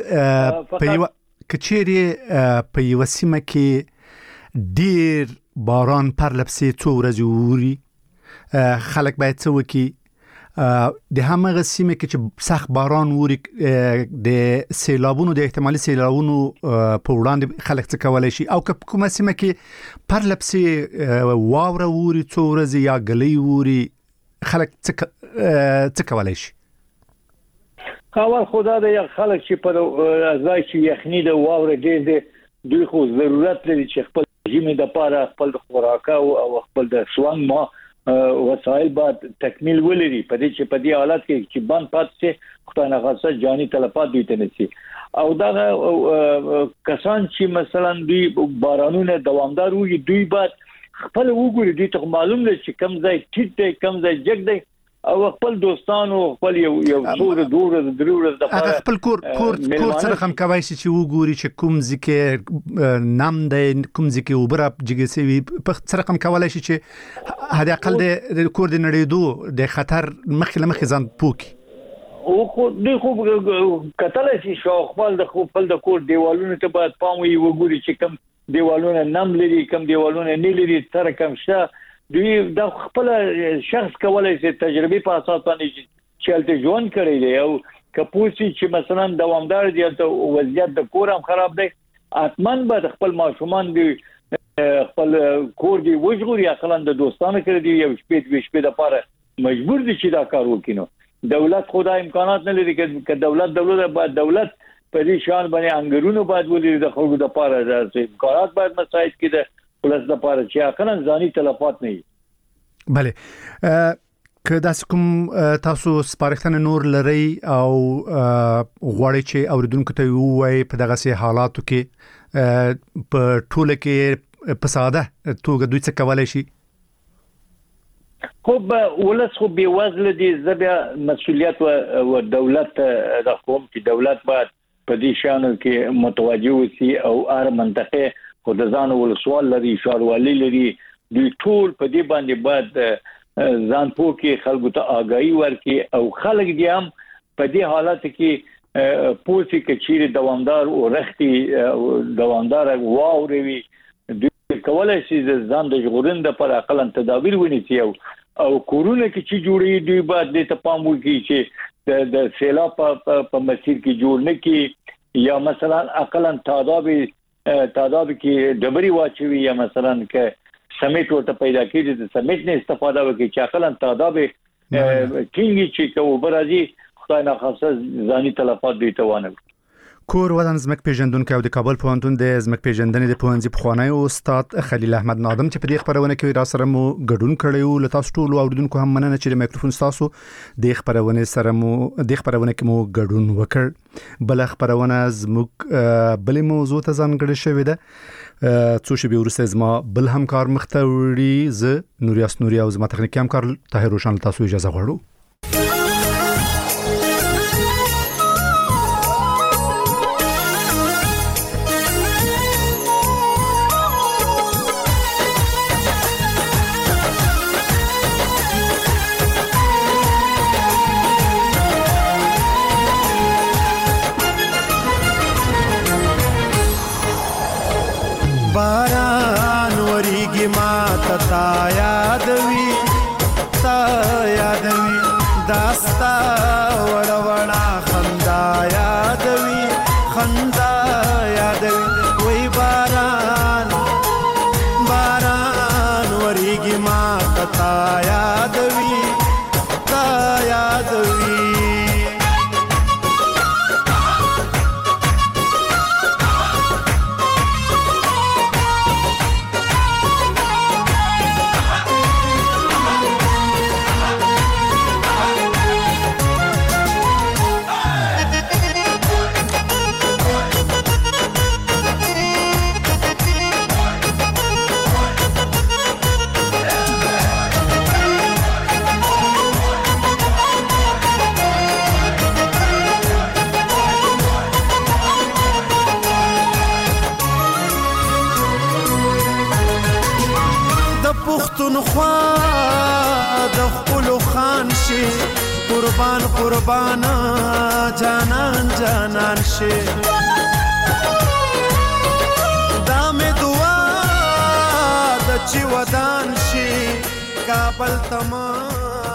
کچېری په یو سیمه کې ډیر باران پر لپسې څو ورځې ووري خلک باید څه وکړي د همغه سیمه کې چې سخت باران ووري د سیلابونو د احتمالي سیلابونو په وړاندې خلک څه کولای شي او کومه سیمه کې پر لپسې واوره ووري څو ورځې یا ګلۍ ووري خلک څه کولای شي اول خدا د خلک چې په ځای چې یخني د واوره ډېر دی دوی خو ضرورت لري چې خپل ژمي د پاره خپل خوراک او خپل د سوانګ ما وسایل بعد تکمیل ولري په دې چې په دې حالت کې چې باندې پاتې خدای نه خاصه جاني تلفات دوی ته نشي او دا کسان چې مثلا دوی بارانونه دوامدار وي دوی بعد خپل وګوري دوی ته معلوم دی چې کم ځای ټیټ دی کم ځای جګ دی او خپل دوستانو خپل یو څور دوره د هغه خپل کور سره هم کوي چې وګوري چې کوم ځکه نام دی کوم ځکه وبره جګسي په سره هم کولای شي چې هدا اقل د کور د نړیدو د خطر مخه ځان پوکي او خو دوی خو کتل شي شو خپل د کور دیوالونو ته باید پام وګوري چې کم دیوالونه نام لري کم دیوالونه نه لري تر کم شته دوی د خپل شخص کولای شي تجربه په اساس باندې چلته ژوند کړی دی او کپوسی چې مثلا دوامدار دی ته وضعیت د کور هم خراب دی اتمن به خپل ماشومان دی خپل کور دی وژغوري اصلا د دوستانو کړی دی یو شپې د پاره مجبور دي چې دا کار وکړي دولت خدای امکانات نه لري چې دولت باید په دې شان باندې انګرونو باید ولري د خلکو د پاره د امکانات باید مساعد کړي پلس د پاره چې اخلاً ځاني تلفات نه وي بله که داس کوم تاسو سپارښتنه نور لري او غواړئ چې اوریدونکو ته ووایي په دغه سي حالاتو کې په ټوله کې په ساده توګه دوی څه کولای شي خو ولس خو به وزل دي زبیا مسؤلیت او دولت د قوم چې دولت باید په دې شانو کې متوجه وي او هر منطقه خو د ځان ولسوال لري ښاروالي لري دوی ټول په دې باندې باید ځان پوکي خلکو ته آگاهي ورکړي او خلک دې هم په دې حالت کې پوسی کچيري دوامدار او رختي دوامدار واوري دوی کولای شي ځان د ژغورند پر اقلن تدابیر ونیسي او کورونه کې چې جوړي دوی باید د تپام وکړي چې د سیلاب په مسیر کې جوړ نه کی یا مثلا اقلن تعداد کې ډبري واچوي یا مثلا کې سمیټ ورته پیدا کیږي د سمیټ نه استفاده وکړي چې اقلن تعداد کینګي چې کو برازي خدای نه خاصه ځاني تلفات دي توانه کور ودان زمک پیژندونکو او د کابل پوهنتون د زمک پیژندنې د پوهنځي پخوانی استاد خلیل احمد نادم چې په دې خبرونه کې را سره مو ګډون کړیو له تاسو ټول اوریدونکو هم مننه چې د میکروفون تاسو د خبرونه سره مو د خبرونه کې مو ګډون وکړ بل خبرونه زمک بل موضوع ته ځانګړې شوې ده څو شی به ورسته زما بل همکار مختوري ز نوریاس نوري او زما تخنیکی همکار طاهر روشن تاسو اجازه غواړو باران وریږي ما تا یادوي داستا وړ وړا خندا یادوي وای باران وریږي ما تا یادوي قربان قربان جانان جانان شي دا مې دعا د چې ودان شي کابل تمام